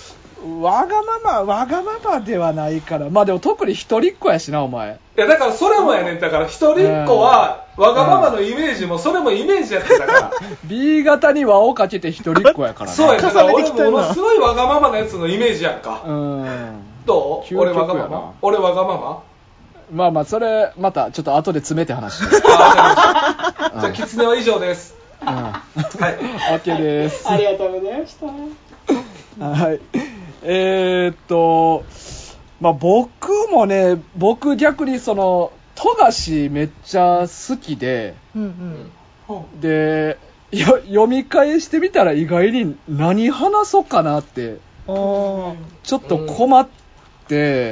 がままではないから。まあでも特に一人っ子やしな、お前。 いや、だからそれもやねん。だから一人っ子は、わがままのイメージも、それもイメージやってだから。 B 型に輪をかけて一人っ子やからな。 そうや、だから俺ものすごいわがままなやつのイメージやんか。どう？俺わがまま？俺わがまま？ まあまあ、それ、またちょっと後で詰めて話して。 じゃあ、キツネは以上です。 はい。OK です。 ありがとうございました。 はい。まあ僕逆に富樫めっちゃ好きで、で、読み返してみたら意外に何話そうかなって、ちょっと困って、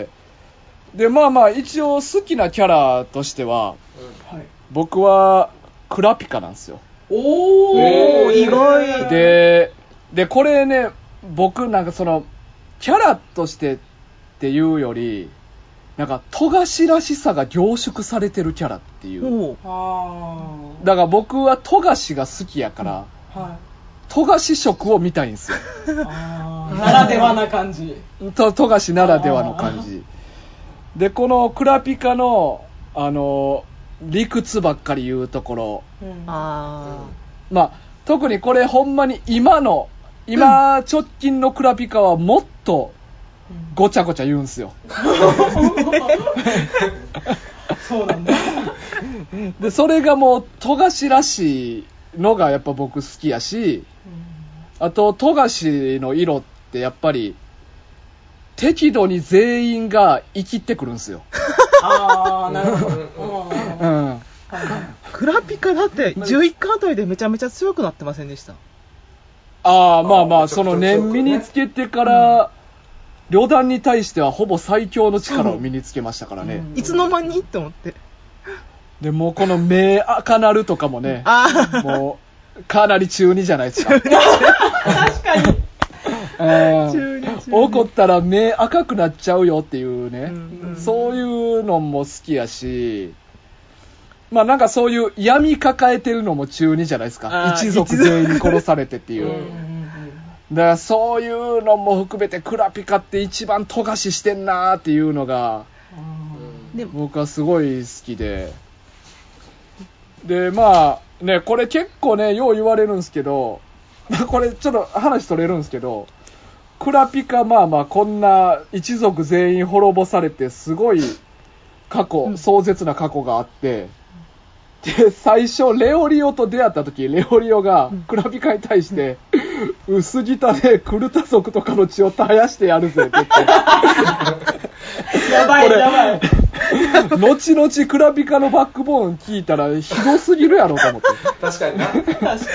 で、まあまあ一応好きなキャラとしては、僕はクラピカなんですよ。 おー、意外。 で、これね、僕なんかキャラとしてっていうより、なんか富樫らしさが凝縮されてるキャラっていう。だから僕は富樫が好きやから、富樫色を見たいんですよ。 ならではな感じ。 富樫ならではの感じ。で、このクラピカの、理屈ばっかり言うところ。まあ、特にこれほんまに今直近のクラピカはもっとごちゃごちゃ言うんすよ。 そうなんだ。 で、それがもう富樫らしいのがやっぱ僕好きやし、あと富樫の色ってやっぱり適度に全員が生きてくるんすよ。 ああ、なるほど。 クラピカだって11巻あたりでめちゃめちゃ強くなってませんでした？ まあまあ、その念身につけてから、旅団に対してはほぼ最強の力を身につけましたからね。 いつの間にって思って。 で、もうこの目赤なるとかもね、もう、かなり中二じゃないですか。 確かに。 怒ったら目赤くなっちゃうよっていうね、そういうのも好きやし、まあなんかそういう闇抱えてるのも中二じゃないですか。一族全員殺されてっていう。だからそういうのも含めてクラピカって一番富樫してんなーっていうのが、僕はすごい好きで。で、まあね、これ結構ね、よう言われるんですけど、これちょっと話取れるんですけど、クラピカまあまあこんな一族全員滅ぼされてすごい壮絶な過去があって、で、最初、レオリオと出会った時、レオリオがクラピカに対して、薄汚ねクルタ族とかの血を絶やしてやるぜって言って。 やばい。 後々クラピカのバックボーン聞いたらひどすぎるやろと思って。 確かにな。確かに。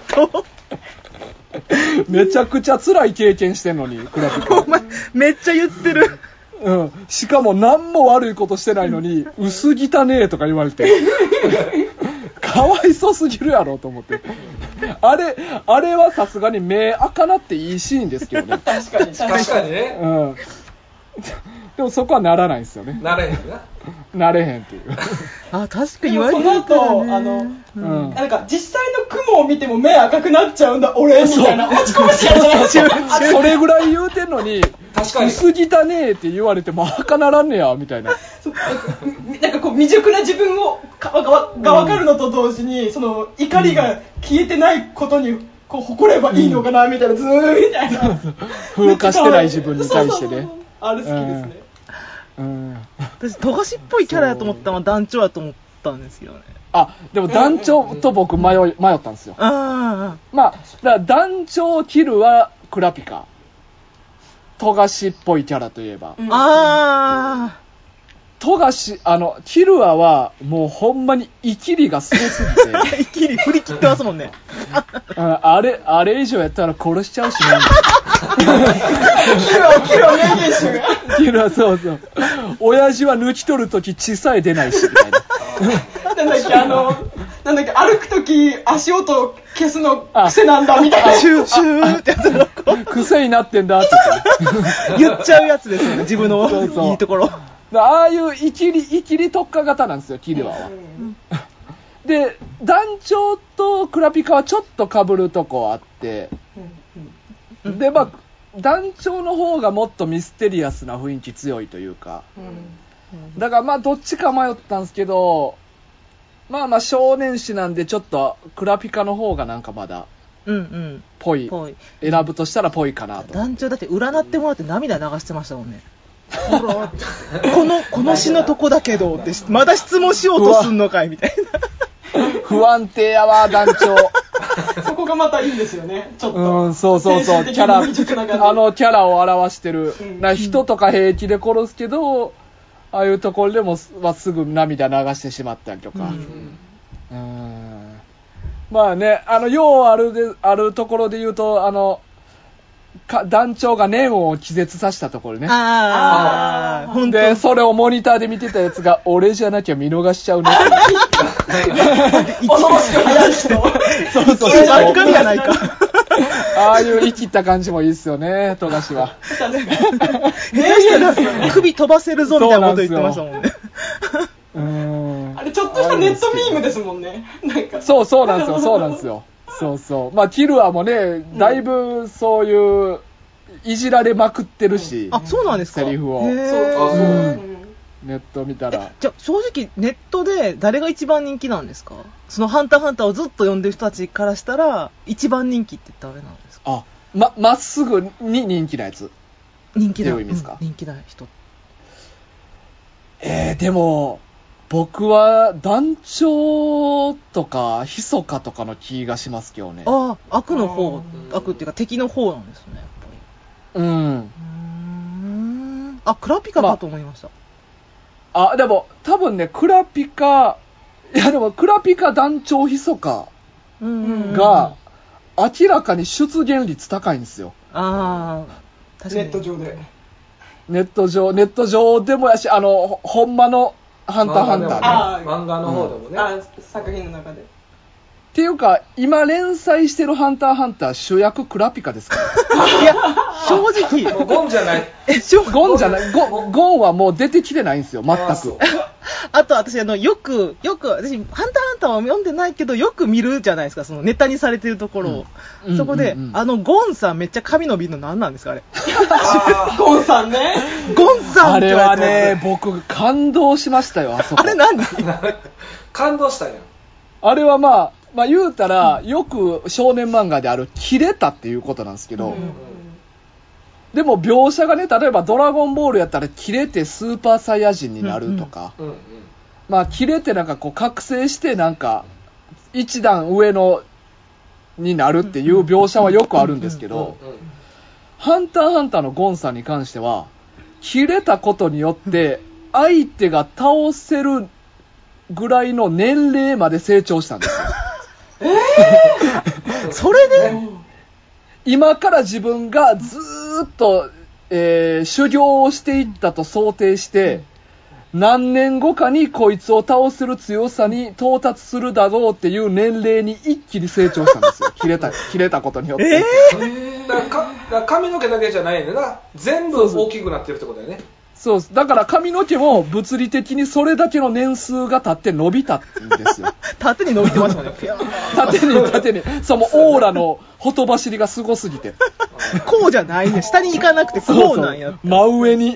めちゃくちゃ辛い経験してんのに、クラピカ。 お前、めっちゃ言ってる。 うん。しかも何も悪いことしてないのに、薄汚ねえとか言われて。かわいそうすぎるやろと思って。あれはさすがに目赤なっていいシーンですけどね。 確かにね。 うん。でもそこはならないんですよね。 なれへんな。 なれへんっていう。 あ、確かに言われてみたらね。 なんか実際の雲を見ても目赤くなっちゃうんだ俺みたいな落ち込むしかない。 それぐらい言うてんのに、 確かに薄汚ねえって言われても赤ならんねやみたいな。 なんかこう未熟な自分が分かるのと同時に、その怒りが消えてないことにこう誇ればいいのかなみたいな、ずーみたいな。 風化してない自分に対してね。 あれ好きですね。 私富樫っぽいキャラやと思ったのは団長やと思ったんですよね。 あ、でも団長と僕迷ったんですよ。まあだから団長キルはクラピカ、富樫っぽいキャラといえば、富樫キルアはもうほんまにイキリがすごすぎてイキリ振り切ってますもんね。 あれ以上やったら殺しちゃうしね。 キルア名言集が。 キルアそう。親父は抜き取るとき血さえ出ないしみたいな。 なんだっけ歩くとき足音消すの癖なんだみたいな。 シューってやつの癖になってんだって言っちゃうやつですよね、自分のいいところ。 ああいうイキリ特化型なんですよ、キルアは。で、団長とクラピカはちょっと被るとこあって、で、まあ、団長の方がもっとミステリアスな雰囲気強いというか、だからまあ、どっちか迷ったんですけど、まあ少年誌なんでちょっとクラピカの方がなんかまだ、ぽい。選ぶとしたらぽいかなと。 団長だって占ってもらって涙流してましたもんね。この詩のとこだけどってまだ質問しようとすんのかいみたいな。不安定やわ団長。 そこがまたいいんですよね。ちょっと。 そうキャラキャラを表してる。人とか平気で殺すけど、ああいうところでもすぐ涙流してしまったりとか。まあね、ようあるところで言うと団長がネオンを気絶させたところね。で、それをモニターで見てたやつが、俺じゃなきゃ見逃しちゃうね。 恐ろしく早い人。 そう。ばっかりやないか。 ああいう生きった感じもいいっすよね、富樫は。 首飛ばせるぞみたいなこと言ってましたもんね。 あれちょっとしたネットミームですもんね。 そうなんですよ。まあ、キルアもね、だいぶそういう、いじられまくってるし。 あ、そうなんですか。 セリフを。ネット見たら。 じゃあ、正直、ネットで誰が一番人気なんですか？そのハンターハンターをずっと読んでる人たちからしたら、一番人気って誰なんですか？ まっすぐに人気なやつ。 人気な意味ですか？ 人気な人。 でも、僕は団長とかヒソカとかの気がしますけどね。 悪の方、悪っていうか敵の方なんですね、やっぱり。クラピカかと思いました。 でも多分ね、クラピカ団長ヒソカが明らかに出現率高いんですよ。 ネット上で。 ネット上でもやし、ほんまのハンターハンターね。漫画の方でもね。 作品の中で。 っていうか、今連載してるハンターハンター主役クラピカですから。 いや、正直。 ゴンじゃない。 ゴンじゃない。ゴンはもう出てきてないんですよ、全く。 あと私、よく、私、ハンターハンターは読んでないけど、よく見るじゃないですか、そのネタにされてるところを。そこで、ゴンさんめっちゃ髪伸びるの何なんですか、あれ。 ゴンさんね。 ゴンさんあれはね、僕、感動しましたよ、あそこ。 あれ何感動したんや。 あれはまあ言うたら、よく少年漫画である、切れたっていうことなんですけど、でも描写がね、例えばドラゴンボールやったら切れてスーパーサイヤ人になるとか、まあ切れてなんかこう覚醒してなんか一段上のになるっていう描写はよくあるんですけど、ハンターハンターのゴンさんに関しては、切れたことによって相手が倒せるぐらいの年齢まで成長したんですよ。 それで今から自分がずーっと、修行をしていったと想定して、何年後かにこいつを倒せる強さに到達するだろうっていう年齢に一気に成長したんですよ。切れたことによって。 だから髪の毛だけじゃないんだな。全部大きくなってるってことだよね。 そうです。だから髪の毛も物理的にそれだけの年数が経って伸びたんですよ。 縦に伸びてましたね。 縦に。そのオーラのほとばしりがすごすぎて。 こうじゃないね。下に行かなくてこうなんや。 真上に。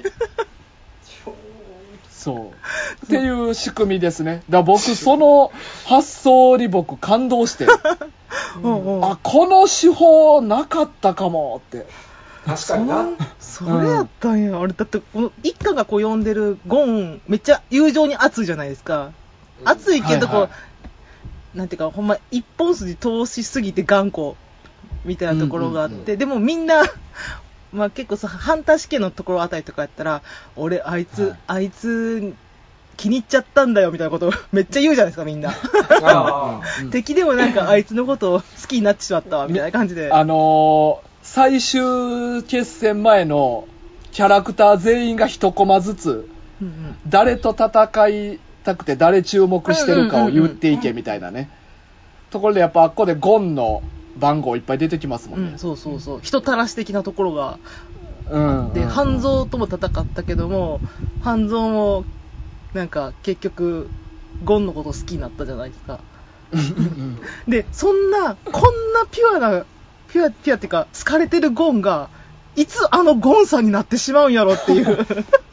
そうっていう仕組みですね。だから僕その発想に僕感動してあ、この手法なかったかもって。 確かにな。 それやったんや。あれだってこの一家がこう呼んでるゴンめっちゃ友情に熱いじゃないですか。熱いけどこう、なんていうかほんま一本筋通しすぎて頑固みたいなところがあって、でもみんなまあ結構ハンター試験のところあたりとかやったら、俺あいつ気に入っちゃったんだよみたいなことをめっちゃ言うじゃないですかみんな。敵でもなんかあいつのことを好きになってしまったわみたいな感じで。 最終決戦前のキャラクター全員が一コマずつ、誰と戦いたくて誰注目してるかを言っていけみたいなね。ところでやっぱあっこでゴンの番号いっぱい出てきますもんね。 そう人たらし的なところがあって、半蔵とも戦ったけども、半蔵もなんか結局ゴンのこと好きになったじゃないですか。でこんなピュアっていうか好かれてるゴンがいつあのゴンさんになってしまうんやろっていう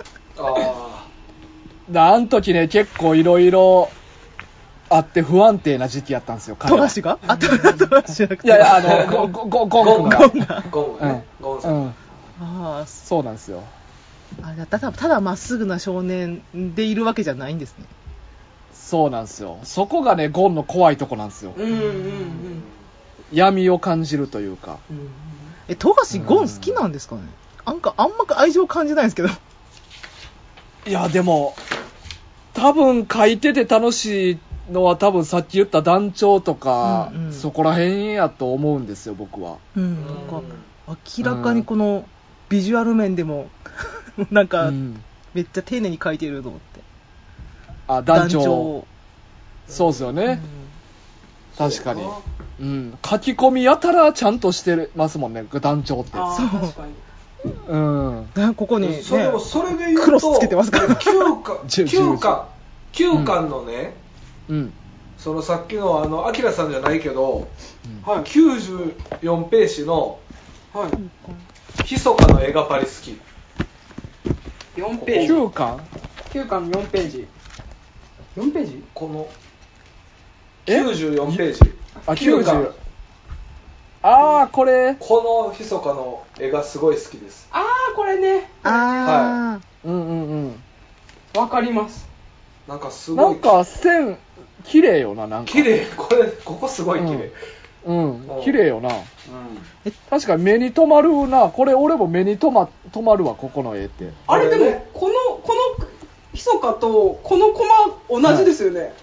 あん時ね結構いろいろあって不安定な時期やったんですよ。 富樫が富樫じゃなくて、 いやゴンさん、そうなんですよ。 ただまっすぐな少年でいるわけじゃないんですね。 そうなんですよ。そこがねゴンの怖いとこなんですよ。闇を感じるというか。 富樫ゴン好きなんですかね。あんま愛情感じないんですけど。 いやでも多分書いてて楽しいのは多分さっき言った団長とか、そこら辺やと思うんですよ僕は。明らかにこのビジュアル面でもなんか、めっちゃ丁寧に書いてると思って。団長そうですよね。確かに。書き込みやたらちゃんとしてますもんね団長って。 そう確かに。ここに、ね、 それで言うとクロスつけてますから 9巻のね、そのさっきのアキラさんじゃないけど、94ページのひそかの絵がパリ好き。 4ページ 9巻 4ページ4ページこの94ページ 90。これこのひそかの絵がすごい好きです。 これね。 わかります。 なんかすごいなんか線綺麗よな。なんか綺麗。ここすごい綺麗。 綺麗よな。確かに目に留まるな。これ俺も目に留まるわここの絵って。 あれでもこのひそかとこのコマ同じですよね。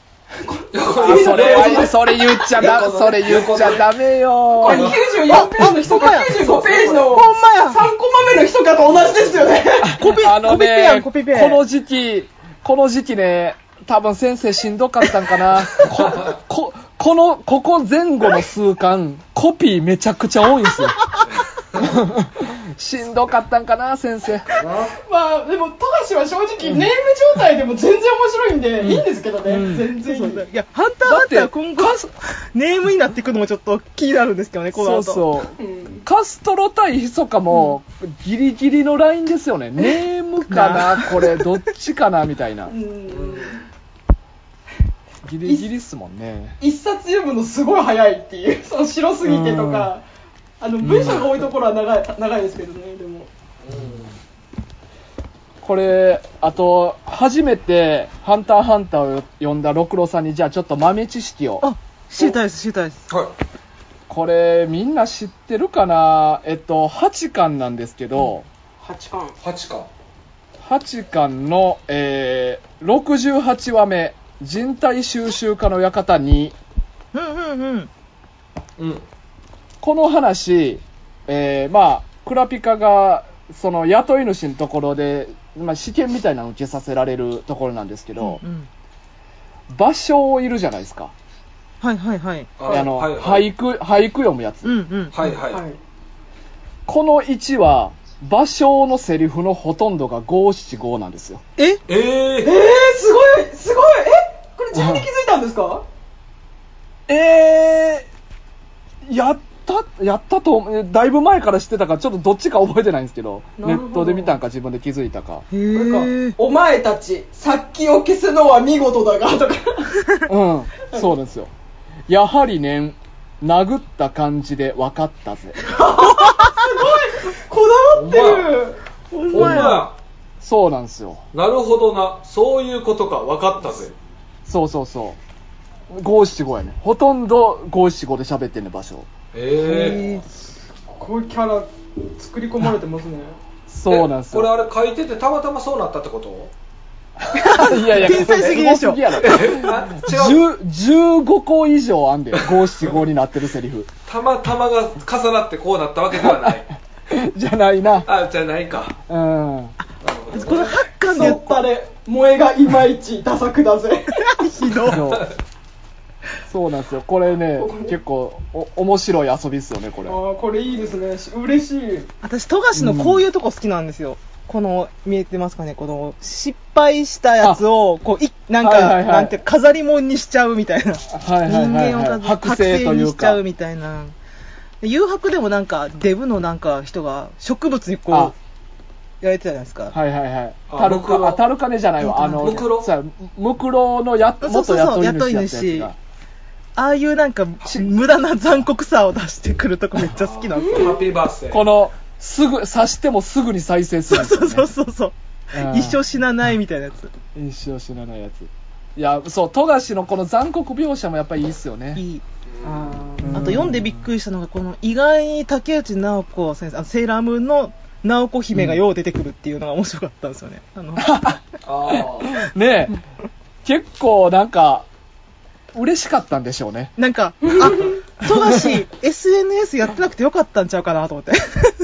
それ言っちゃダメよ。 これ94ページのひそか95ページの3コマ目のひそかと同じですよね。 コピペ。 この時期ね多分先生しんどかったんかな。ここ前後の数巻コピーめちゃくちゃ多いんですよ。しんどかったんかな先生。 まあでも富樫は正直ネーム状態でも全然面白いんでいいんですけどね。全然いい。 いやハンターハンター今後ネームになっていくのもちょっと気になるんですけどね。この後カストロ対ヒソカもギリギリのラインですよね。ネームかなこれどっちかなみたいな。ギリギリっすもんね。 一冊読むのすごい早いっていう、その白すぎてとか、文章が多いところは長いですけどね。でもこれあと初めてハンターハンターを読んだ六郎さんにじゃあちょっと豆知識を。 知りたいです。 はい。 これみんな知ってるかな。8巻なんですけど、 8巻 8巻の、68話目、人体収集家の館に、この話、まあ、クラピカが、その雇い主のところで、まあ、試験みたいなのを受けさせられるところなんですけど、場所いるじゃないですか。 はいはいはい。 俳句読むやつ。 はいはい。 この1は、芭蕉のセリフのほとんどが五七五なんですよ。 すごいこれ自分で気づいたんですか？ やったと、だいぶ前から知ってたからちょっとどっちか覚えてないんですけど、ネットで見たんか自分で気づいたか。 これか、お前たち殺気を消すのは見事だがとかそうですよ。やはりね、殴った感じで分かったぜ。 すごいこだわってる。 ほんまや。 そうなんですよ。 なるほどな、そういうことか、分かったぜ。 そう五七五やね。ほとんど五七五で喋ってんね、場所。 こういうキャラ作り込まれてますね。 そうなんですよ。 これあれ書いててたまたまそうなったってこと？ いや天才すぎでしょ。 15個以上あんで、五七五になってるセリフ。 たまたまが重なってこうなったわけではない。 じゃないな。 じゃないか。 この8巻でやったれ、萌えがいまいちダサくだぜ。 ひどい。 そうなんですよ。これね、結構面白い遊びですよね、これ。 これいいですね。嬉しい。 私、富樫のこういうとこ好きなんですよ。この、見えてますかね、この、失敗したやつを、こう、なんて、飾り物にしちゃうみたいな。人間を剥製にしちゃうみたいな。誘白でもなんか、デブのなんか人が植物にこう、やれてたじゃないですか。 タルカネじゃないわ。ムクロの元雇い主。 ああいうなんか無駄な残酷さを出してくるとこめっちゃ好きなんですよ。 ハッピーバースデー。 この刺してもすぐに再生する、ね。 そう。一生死なないみたいなやつ。 一生死なないやつ。いや、そう、富樫のこの残酷描写もやっぱりいいっすよね。 いい。あと読んでびっくりしたのが、この意外に竹内直子先生、セーラームーンの直子姫がよう出てくるっていうのが面白かったんですよね。 ねえ、結構なんか、嬉しかったんでしょうね。 なんか、富樫 SNS やってなくてよかったんちゃうかなと思って。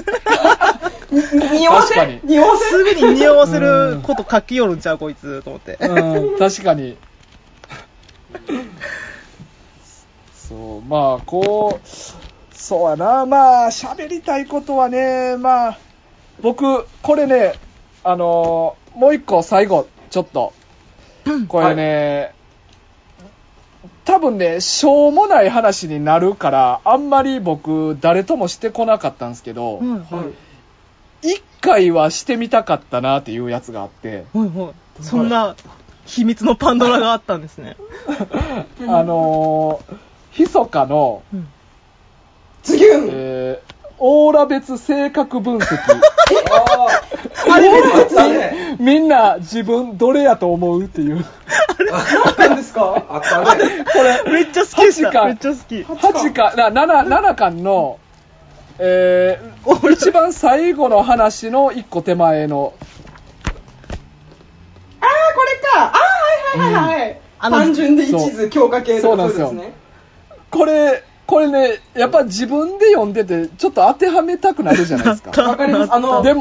匂わせすぐに匂わせること書きよるんちゃうこいつと思って。 確かに。そう、まあこう、そうやな、まあ喋りたいことはね、まあ僕これね、もう一個最後ちょっとこれね、多分ね、しょうもない話になるからあんまり僕誰ともしてこなかったんですけど、一回はしてみたかったなっていうやつがあって、 そんな秘密のパンドラがあったんですね。 ひそかの、オーラ別性格分析。みんな自分どれやと思うっていう。 あったんですか？ あったね。 これめっちゃ好きでした。めっちゃ好き。 8巻、7巻の、一番最後の話の1個手前の。 これか。はい。単純で一途強化系のそうですね。 これね、やっぱ自分で読んでてちょっと当てはめたくなるじゃないですか。 わかります。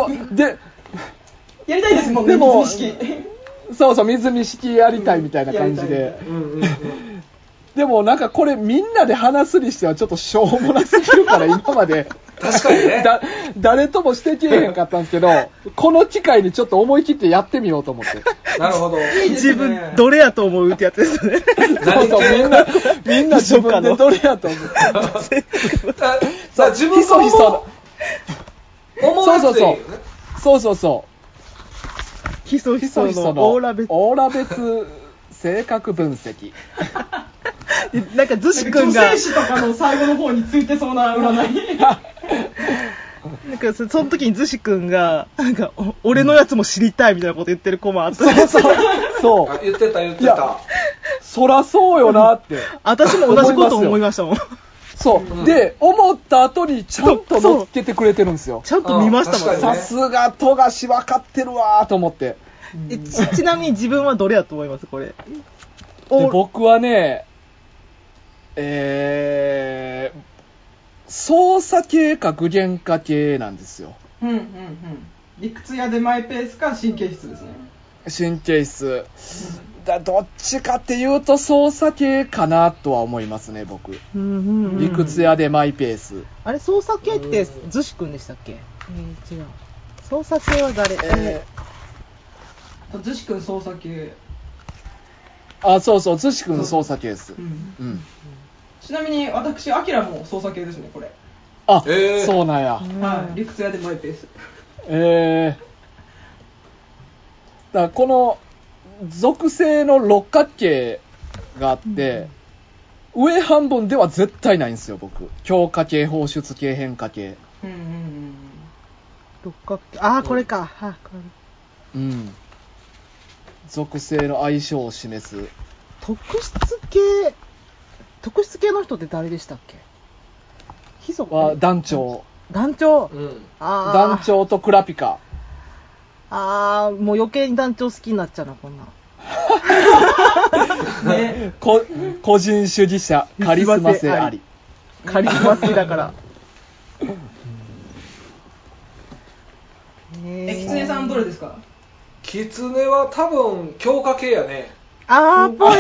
やりたいですもんね。水見式。 そう、水見式やりたいみたいな感じで。でもなんかこれみんなで話すにしてはちょっとしょうもなすぎるから今まで確かにね誰ともしてけえへんかったんですけど、この機会にちょっと思い切ってやってみようと思って。 なるほど。 自分どれやと思うってやつですね。 そうみんな自分でどれやと思う。 さあ自分の思うそうひそひそのオーラ別性格分析。 なんかズシ君が女性誌とかの最後の方についてそうな占い。 なんかその時にズシ君がなんか俺のやつも知りたいみたいなこと言ってるコマあった。 そう。 言ってた。 そらそうよなって。 私も同じこと思いましたもん。 そう、で思った後にちゃんと乗っけてくれてるんですよ。 ちゃんと見ましたもんね。 さすが富樫分かってるわーと思って。 ちなみに自分はどれやと思いますこれ？ で僕はね、操作系か具現化系なんですよ。 理屈屋でマイペースか神経質ですね。 神経質。どっちかっていうと操作系かなとは思いますね僕。理屈屋でマイペース。 あれ操作系ってズシ君でしたっけ？違う。操作系は誰？ ズシ君操作系。 あ、そうそう、ズシ君操作系です。 ちなみに私アキラも操作系ですねこれ。 あ、そうなんや。 はい、理屈屋でマイペース。 だからこの属性の六角形があって、上半分では絶対ないんですよ僕。強化系、放出系、変化系。 六角形、ああこれか。これ。 属性の相性を示す。 特質系の人って誰でしたっけ？ ヒソは団長。 団長とクラピカ。 もう余計に団長好きになっちゃうなこんな。 ね、個人主義者、カリスマ性あり。 カリスマ性だから。 キツネさんどれですか？ キツネは多分強化系やね。 ぽい。そう。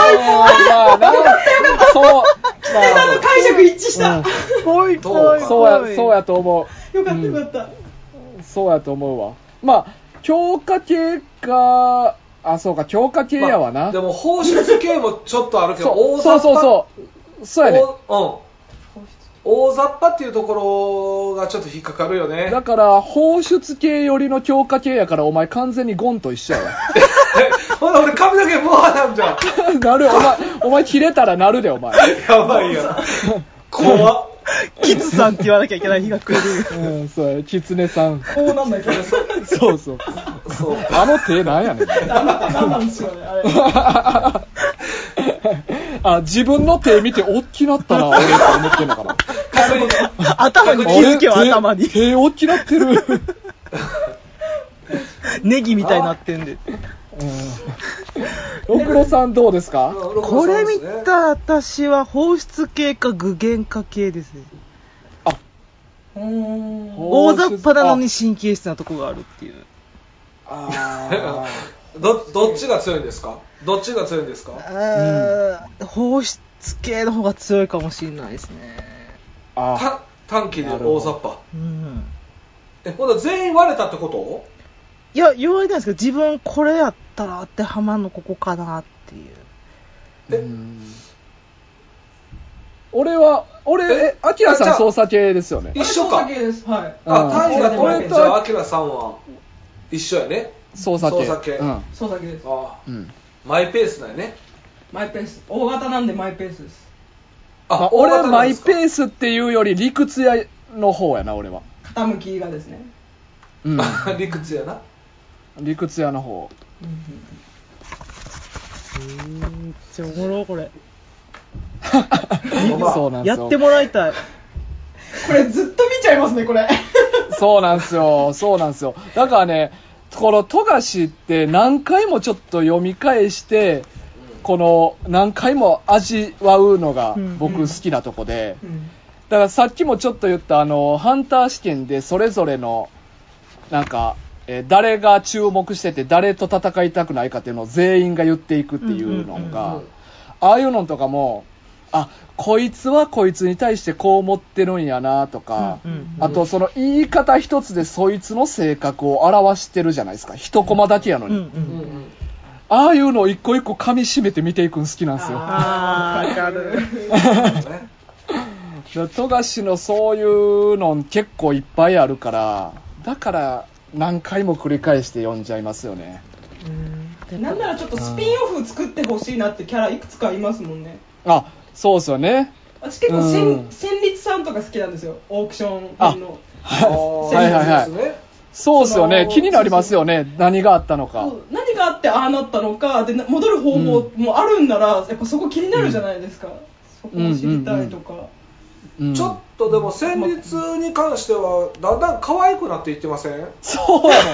解釈一致した。 ぽい。 そうやと思う。よかった。 そうやと思うわ。まあ強化系か。そうか、強化系やわな。 でも放出系もちょっとあるけど、そうやね。大雑把っていうところがちょっと引っかかるよね。 だから放出系よりの強化系やからお前完全にゴンと一緒やわ。 ほら俺髪の毛ボワなんじゃん。 なる。お前切れたらなるでお前。 やばいや。怖っ。 キツさんって言わなきゃいけない日が来る。 そうや、キツネさん。 こうなんだけど。 そう。あの手なんやねん。 なんなんですよね、あれ。自分の手見て大きなったな、俺って思ってんのかな。 頭に気づけよ、頭に。 手大きなってる。 ネギみたいになってんで。 ろくろさんどうですか？ これ見た私は放出系か具現化系ですね。大雑把なのに神経質なとこがあるっていう。 どっちが強いんですか？ 放出系の方が強いかもしれないですね。 短期で大雑把。ほんと全員割れたってこと？ いや、言われたんですけど、自分これやったら当てはまんのここかなっていう。 アキラさん操作系ですよね。 一緒か。 操作系です。はい。 俺とアキラさんは一緒やね。 操作系。 操作系です。 マイペースだよね。 マイペース。大型なんでマイペースです。 俺はマイペースっていうより理屈屋の方やな、俺は。 傾きがですね。 理屈やな。 理屈屋の方。 めっちゃおもろこれ。 そうなんですよ。 やってもらいたい。 これずっと見ちゃいますねこれ。 そうなんですよ。だからね、この富樫って何回もちょっと読み返して、この何回も味わうのが僕好きなとこで、だからさっきもちょっと言ったハンター試験でそれぞれのなんか誰が注目してて誰と戦いたくないかっていうのを全員が言っていくっていうのが、ああいうのとかも、こいつはこいつに対してこう思ってるんやなとか、あとその言い方一つでそいつの性格を表してるじゃないですか。一コマだけやのに、ああいうのを一個一個噛み締めて見ていくの好きなんですよ。 わかる。 富樫のそういうの結構いっぱいあるから、だから何回も繰り返して読んじゃいますよね。 なんならちょっとスピンオフ作ってほしいなってキャラいくつかいますもんね。 そうですよね。 私結構戦慄さんとか好きなんですよ。オークション編の。 そうですよね。気になりますよね。何があったのか。 何があってああなったのかで戻る方法もあるんなら、やっぱそこ気になるじゃないですか。そこを知りたいとか。 ちょっとでも戦慄に関してはだんだん可愛くなっていってません？ そうやね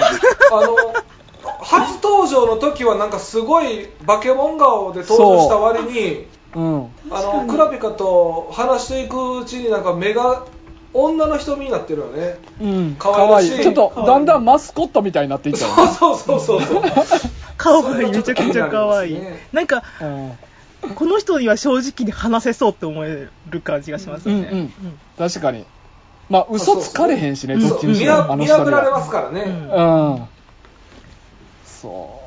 初登場の時はなんかすごいバケモン顔で登場した割に、クラピカと話していくうちになんか目が女の瞳になってるよね。可愛らしい。 ちょっとだんだんマスコットみたいになっていったよね。 そう顔がめちゃくちゃ可愛い。なんか、この人には正直に話せそうって思える感じがしますよね。 確かに。まあ嘘つかれへんしね、どっちにしろ。見破られますからね。 そう。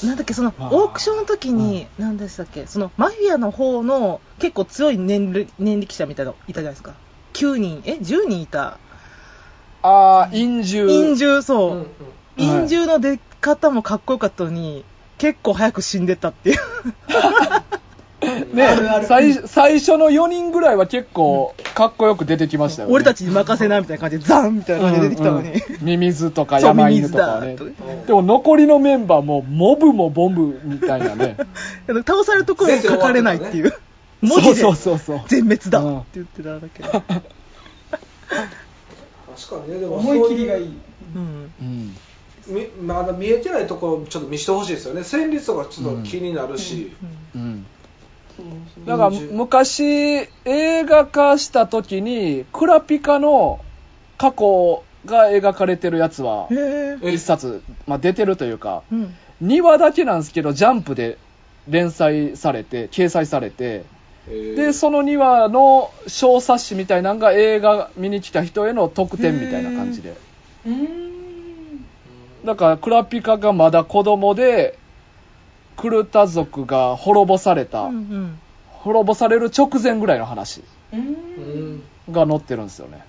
なんだっけ、そのオークションの時に、何でしたっけ、そのマフィアの方の結構強い年力者みたいなのいたじゃないですか。10人いた。 陰獣。 そう。陰獣の出方もかっこよかったのに、結構早く死んでたっていう。 ね、最初の4人ぐらいは結構かっこよく出てきましたよね。 俺たちに任せなみたいな感じでザンみたいな感じで出てきたのに、 ミミズとか山犬とかね。でも残りのメンバーもモブもボムみたいなね。 倒されるところに書かれないっていう文字で全滅だって言ってただけ。確かにね。でも思い切りがいい。 まだ見えてないところちょっと見せてほしいですよね。旋律とかちょっと気になるし。 なんか昔映画化した時にクラピカの過去が描かれてるやつは一冊、出てるというか、2話だけなんですけどジャンプで連載されて掲載されて、でその2話の小冊子みたいなのが映画見に来た人への特典みたいな感じで、だからクラピカがまだ子供でクルタ族が滅ぼされる直前ぐらいの話が載ってるんですよね。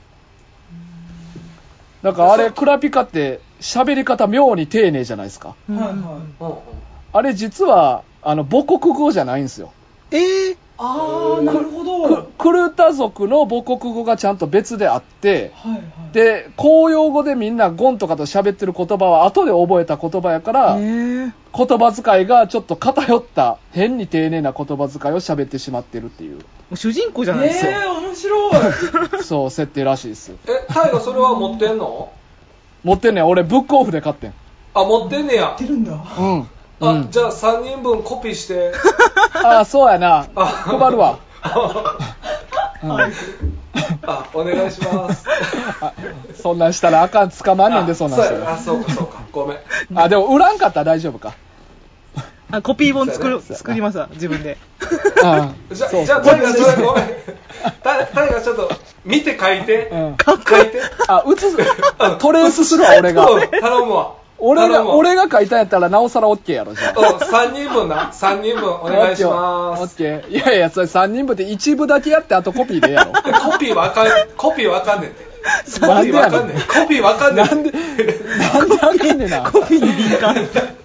だからあれクラピカって喋り方妙に丁寧じゃないですか。あれ実は母国語じゃないんですよ。 なるほど。 クルタ族の母国語がちゃんと別であって、で公用語でみんなゴンとかと喋ってる言葉は後で覚えた言葉やから、言葉遣いがちょっと偏った変に丁寧な言葉遣いを喋ってしまってるっていう主人公じゃないですよ。 面白い。 そう設定らしいです。 タイがそれは持ってんの？ 持ってんねん。俺ブックオフで買ってん。 持ってんねや。 持ってるんだ。 じゃあ3人分コピーして。 そうやな。配るわ。 お願いします。 そんなんしたらあかん、捕まんねんで、そんなんしたら。 そうかごめん。 でも売らんかったら大丈夫か。 コピー本作りますわ、自分で。 じゃあタイがそれごめん。タイがちょっと見て書いて。書いて。 トレースするわ、俺が。 頼むわ。 俺が書いたんやったらなおさら OK やろ。じゃあ 3人分お願いします。 OK。 いやそれ3人分って一部だけやってあとコピーでやろ。 コピーわかんねんって。コピーわかんねん。なんであかんねんねんな。 コピーに敏感。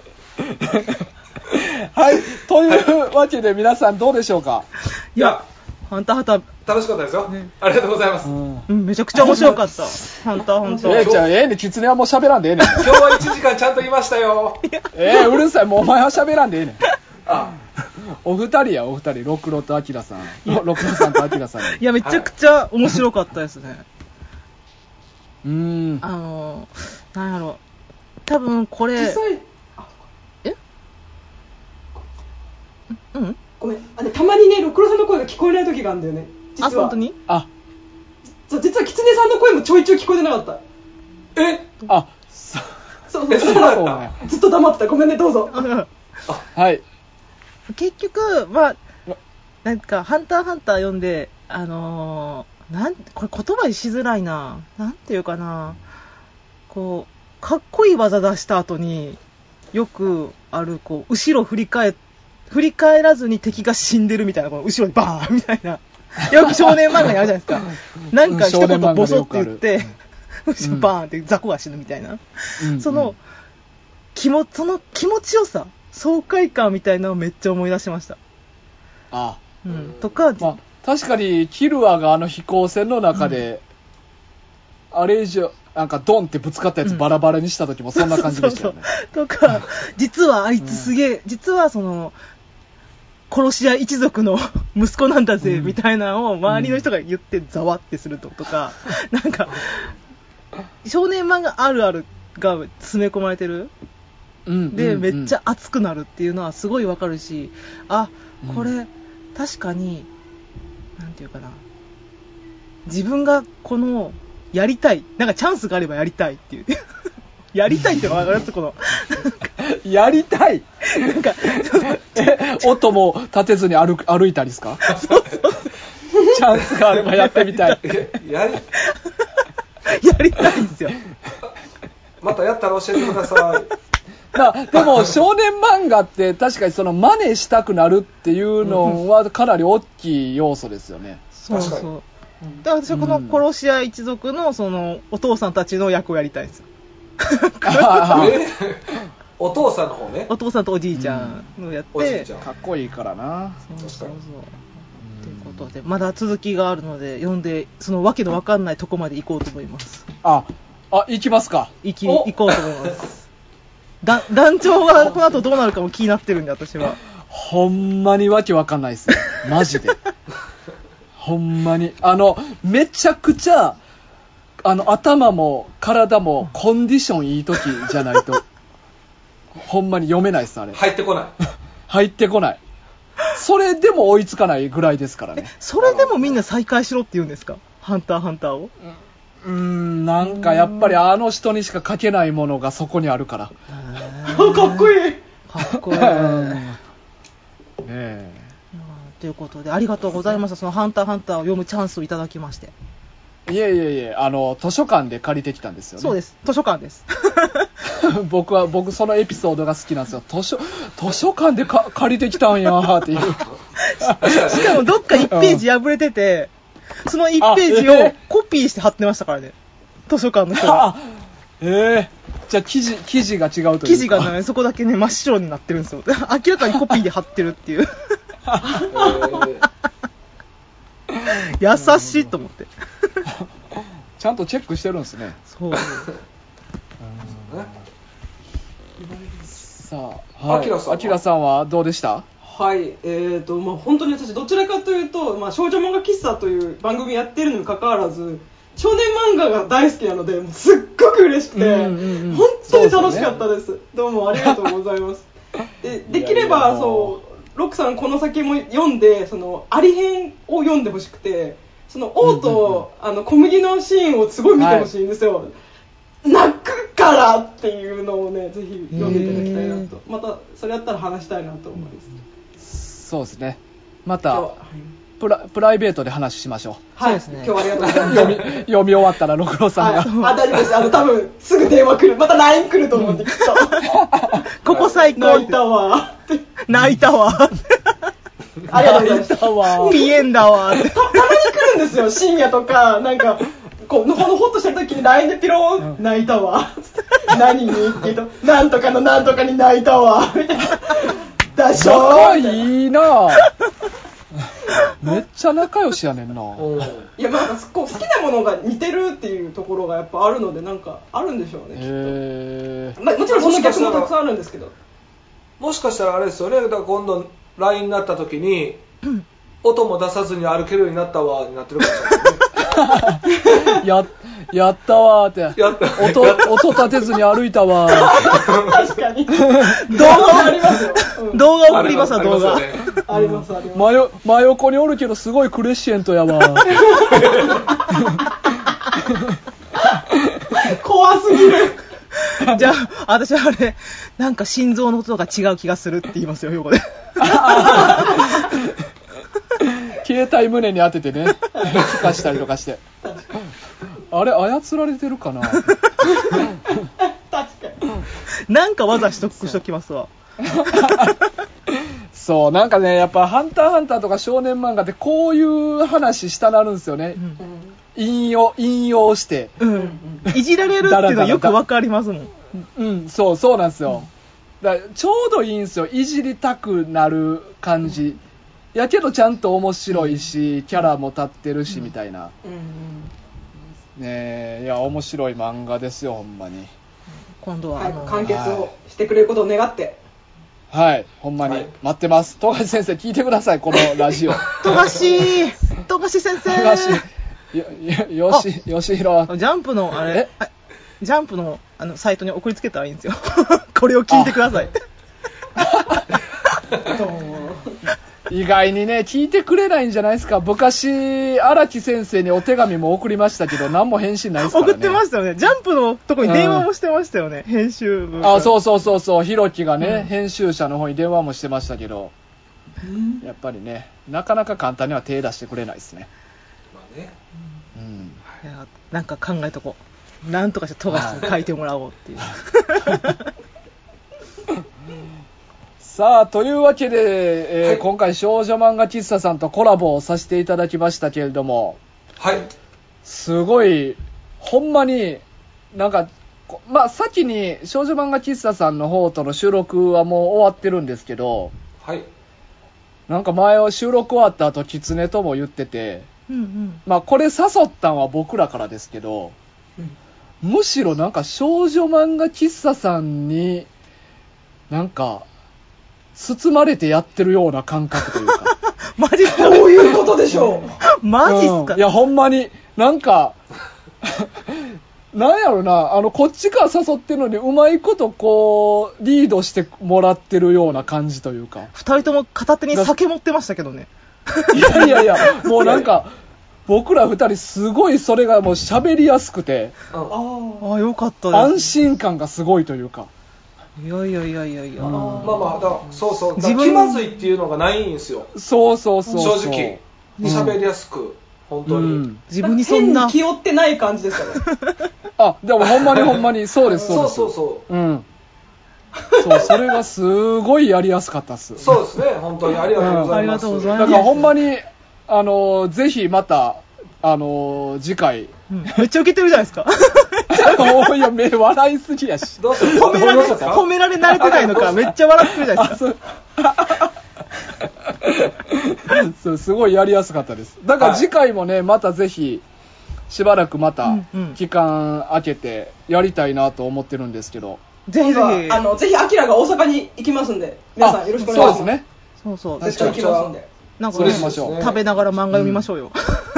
はい、というわけで皆さんどうでしょうか。 いやハンターハンター楽しかったですよ、ありがとうございます。 めちゃくちゃ面白かった。ハンターハンター。 じゃあね、キツネはもう喋らんでええねん。 今日は1時間ちゃんと言いましたよ。 うるさい、もうお前は喋らんでええねん。お二人、ろくろとあきらさん。ろくろさんとあきらさん。 いや、めちゃくちゃ面白かったですね。なんやろ。多分これ。実際ごめん、たまにね、ろくろさんの声が聞こえない時があるんだよね。実は。 本当に？ 実はキツネさんの声もちょいちょい聞こえてなかった。 そうずっと黙ってた。ごめんね、どうぞ。 はい。 結局、なんか、ハンターハンター読んで、これ言葉にしづらいな。なんていうかな。こう、かっこいい技出した後に、よくある、後ろ振り返らずに敵が死んでるみたいな、後ろにバーンみたいな。よく少年漫画にあるじゃないですか。なんか一言ボソって言って、後ろバーンって雑魚が死ぬみたいな。その気持ちよさ、爽快感みたいなのをめっちゃ思い出しました。とか、 確かにキルアが飛行船の中で、あれ以上なんかドンってぶつかったやつバラバラにした時もそんな感じでしたよね。 とか、実はあいつすげえ、実は殺し屋一族の息子なんだぜみたいなのを周りの人が言ってざわってするとか、なんか少年漫画あるあるが詰め込まれてる、でめっちゃ熱くなるっていうのはすごいわかるし、あ、これ確かになんていうかな、自分がこのやりたい、なんかチャンスがあればやりたいっていうやりたいってのが分かります、このやりたいなんか音も立てずに歩いたりですか？そうチャンスがあればやってみたいやりたいんですよ。 またやったら教えてください。 でも少年漫画って確かにその真似したくなるっていうのはかなり大きい要素ですよね。 そうそう。だから私はこの殺し屋一族のそのお父さんたちの役をやりたいんですよ。 お父さんの方ね。 お父さんとおじいちゃんのやって、 かっこいいからな。 そうということでまだ続きがあるので読んで、そのわけのわかんないとこまで行こうと思います。 行きますか。 行こうと思います。団長がこの後どうなるかも気になってるんで、私はほんまにわけわかんないですよ、マジでほんまにめちゃくちゃ頭も体もコンディションいい時じゃないとほんまに読めないです。あれ入ってこない入ってこない。それでも追いつかないぐらいですからね。 それでもみんな再開しろって言うんですか、ハンターハンターを。 なんかやっぱりあの人にしか書けないものがそこにあるから。 かっこいい。 かっこいい。ということでありがとうございました。そのハンターハンターを読むチャンスをいただきまして。 いえ図書館で借りてきたんですよね。 そうです、図書館です僕そのエピソードが好きなんですよ。図書館で借りてきたんやーっていうしかもどっか1ページ破れてて、その1ページをコピーして貼ってましたからね、図書館の人は。 じゃあ記事が違うというか。 記事がね、そこだけね真っ白になってるんですよ。明らかにコピーで貼ってるっていう優しいと思ってちゃんとチェックしてるんですね。 そうさあ、アキラさんはどうでした？ はい、本当に私どちらかというと、少女漫画喫茶という番組やってるのに関わらず少年漫画が大好きなので、すっごく嬉しくて、本当に楽しかったです。どうもありがとうございますできればロックさんこの先も読んで、そのアリ編を読んでほしくて、その王と、小麦のシーンをすごい見てほしいんですよ、泣くからっていうのをね、ぜひ読んでいただきたいなと。またそれやったら話したいなと思います。 そうですね、またプライベートで話しましょう。 はい、そうですね、今日はありがとうございます読み終わったら六郎さんが、 大丈夫です。多分すぐ電話来る、また LINE 来ると思うんで、きっとここ最高泣いたわ泣いたわありがとうございましたピエンだわたまに来るんですよ、深夜とか、なんかこうほっとした時に LINE でピローン、泣いたわ何にって言うと、なんとかのなんとかに泣いたわみたいなだしょ仲いいなめっちゃ仲良しやねんな。 いや、好きなものが似てるっていうところがやっぱあるので、なんかあるんでしょうね、きっと。もちろんその逆もたくさんあるんですけど、もしかしたらあれですよね、だから今度 LINE になった時に音も出さずに歩けるようになったわになってるかもしれないねやったわーって音立てずに歩いたわー確かに動画ありますよ、動画送りますわ、動画あります。 真横におるけどすごいクレッシェントやわ怖すぎるじゃあ私はなんか心臓の音が違う気がするって言いますよ、横で携帯胸に当ててね聞かしたりとかして、あれ操られてるかな確かになんか技しときますわそうなんかね、やっぱハンターハンターとか少年漫画ってこういう話したなるんですよね、引用して、 いじられるっていうのはよくわかりますもん。 そうなんですよ、だからちょうどいいんですよ、いじりたくなる感じ、やけどちゃんと面白いし、キャラも立ってるしみたいな、ねえ、いや面白い漫画ですよ、ほんまに。 今度は、 完結をしてくれることを願って、 はい、ほんまに待ってます。富樫先生聞いてください、このラジオ。 富樫先生。 よしひろ。 ジャンプのジャンプのサイトに送りつけたらいいんですよ。これを聞いてください。 意外にね、聞いてくれないんじゃないですか。昔、荒木先生にお手紙も送りましたけど、何も返信ないですからね。 送ってましたよね。ジャンプのとこに電話もしてましたよね、編集部。 そう、ひろきがね、編集者の方に電話もしてましたけど、やっぱりね、なかなか簡単には手出してくれないですね。 まあね。 いや、なんか考えとこう。なんとかして富樫に書いてもらおうっていう。 さあ、というわけで、今回少女漫画喫茶さんとコラボをさせていただきましたけれども、 はい。 すごい、ほんまに、なんか、先に少女漫画喫茶さんの方との収録はもう終わってるんですけど、 はい。 なんか前は収録終わった後、キツネとも言ってて、これ誘ったんは僕らからですけど、むしろなんか少女漫画喫茶さんに、なんか、包まれてやってるような感覚というか。 マジっすか？ どういうことでしょう。マジっすか？ いや、ほんまに、なんか、なんやろな、こっちから誘ってるのに、うまいことこう、リードしてもらってるような感じというか。 二人とも片手に酒持ってましたけどね。 いや、もうなんか、僕ら二人すごいそれがもう喋りやすくて、 よかったです。 安心感がすごいというか。 いや。 だからそう気まずいっていうのがないんですよ。 そう。 正直喋りやすく、本当に。 自分にそんな気負ってない感じですかね。 でもほんまにそうです。 そう。 そう、それがすごいやりやすかったっす。 そうですね、本当にありがとうございます。 だからほんまに、ぜひまた、次回。 めっちゃ受けてるじゃないですか。 いや、目笑いすぎやし。 どうする？ 褒められ慣れてないのか、めっちゃ笑ってるじゃないですか。 そう、すごいやりやすかったです。だから次回もね、またぜひ、しばらくまた、期間空けて、やりたいなと思ってるんですけど。 ぜひ、 ぜひ、アキラが大阪に行きますんで、皆さんよろしくお願いします。 そうですね。 そう。 絶対行きますんで。 なんか食べながら漫画読みましょうよ。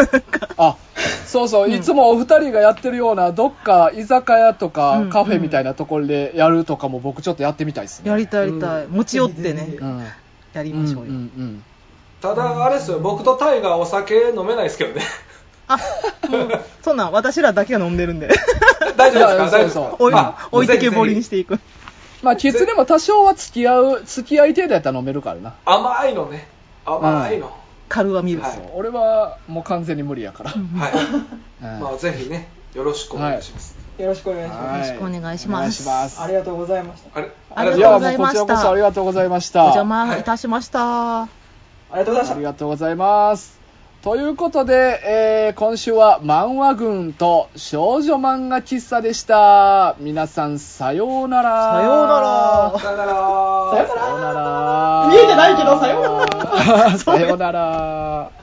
そう、いつもお二人がやってるような、どっか居酒屋とかカフェみたいなところでやるとかも僕ちょっとやってみたいですね。 やりたい。持ち寄ってね、やりましょうよ。 ただ、あれですよ、僕とタイがお酒飲めないですけどね。 もう、そんなん私らだけが飲んでるんで。 大丈夫ですか？ 置いてけぼりにしていく。 キツネも多少は付き合い程度やったら飲めるからな。 甘いの。 カルアミルク。 俺はもう完全に無理やから。 ぜひね、よろしくお願いします。 よろしくお願いします。 よろしくお願いします。 ありがとうございました。 ありがとうございました。 こちらこそありがとうございました。 お邪魔いたしました。 ありがとうございました。 ありがとうございます。ということで、今週は漫画軍と少女漫画喫茶でした。皆さんさようなら。 さようなら。 さようなら。 さようなら。 見えてないけどさようなら。 さようなら。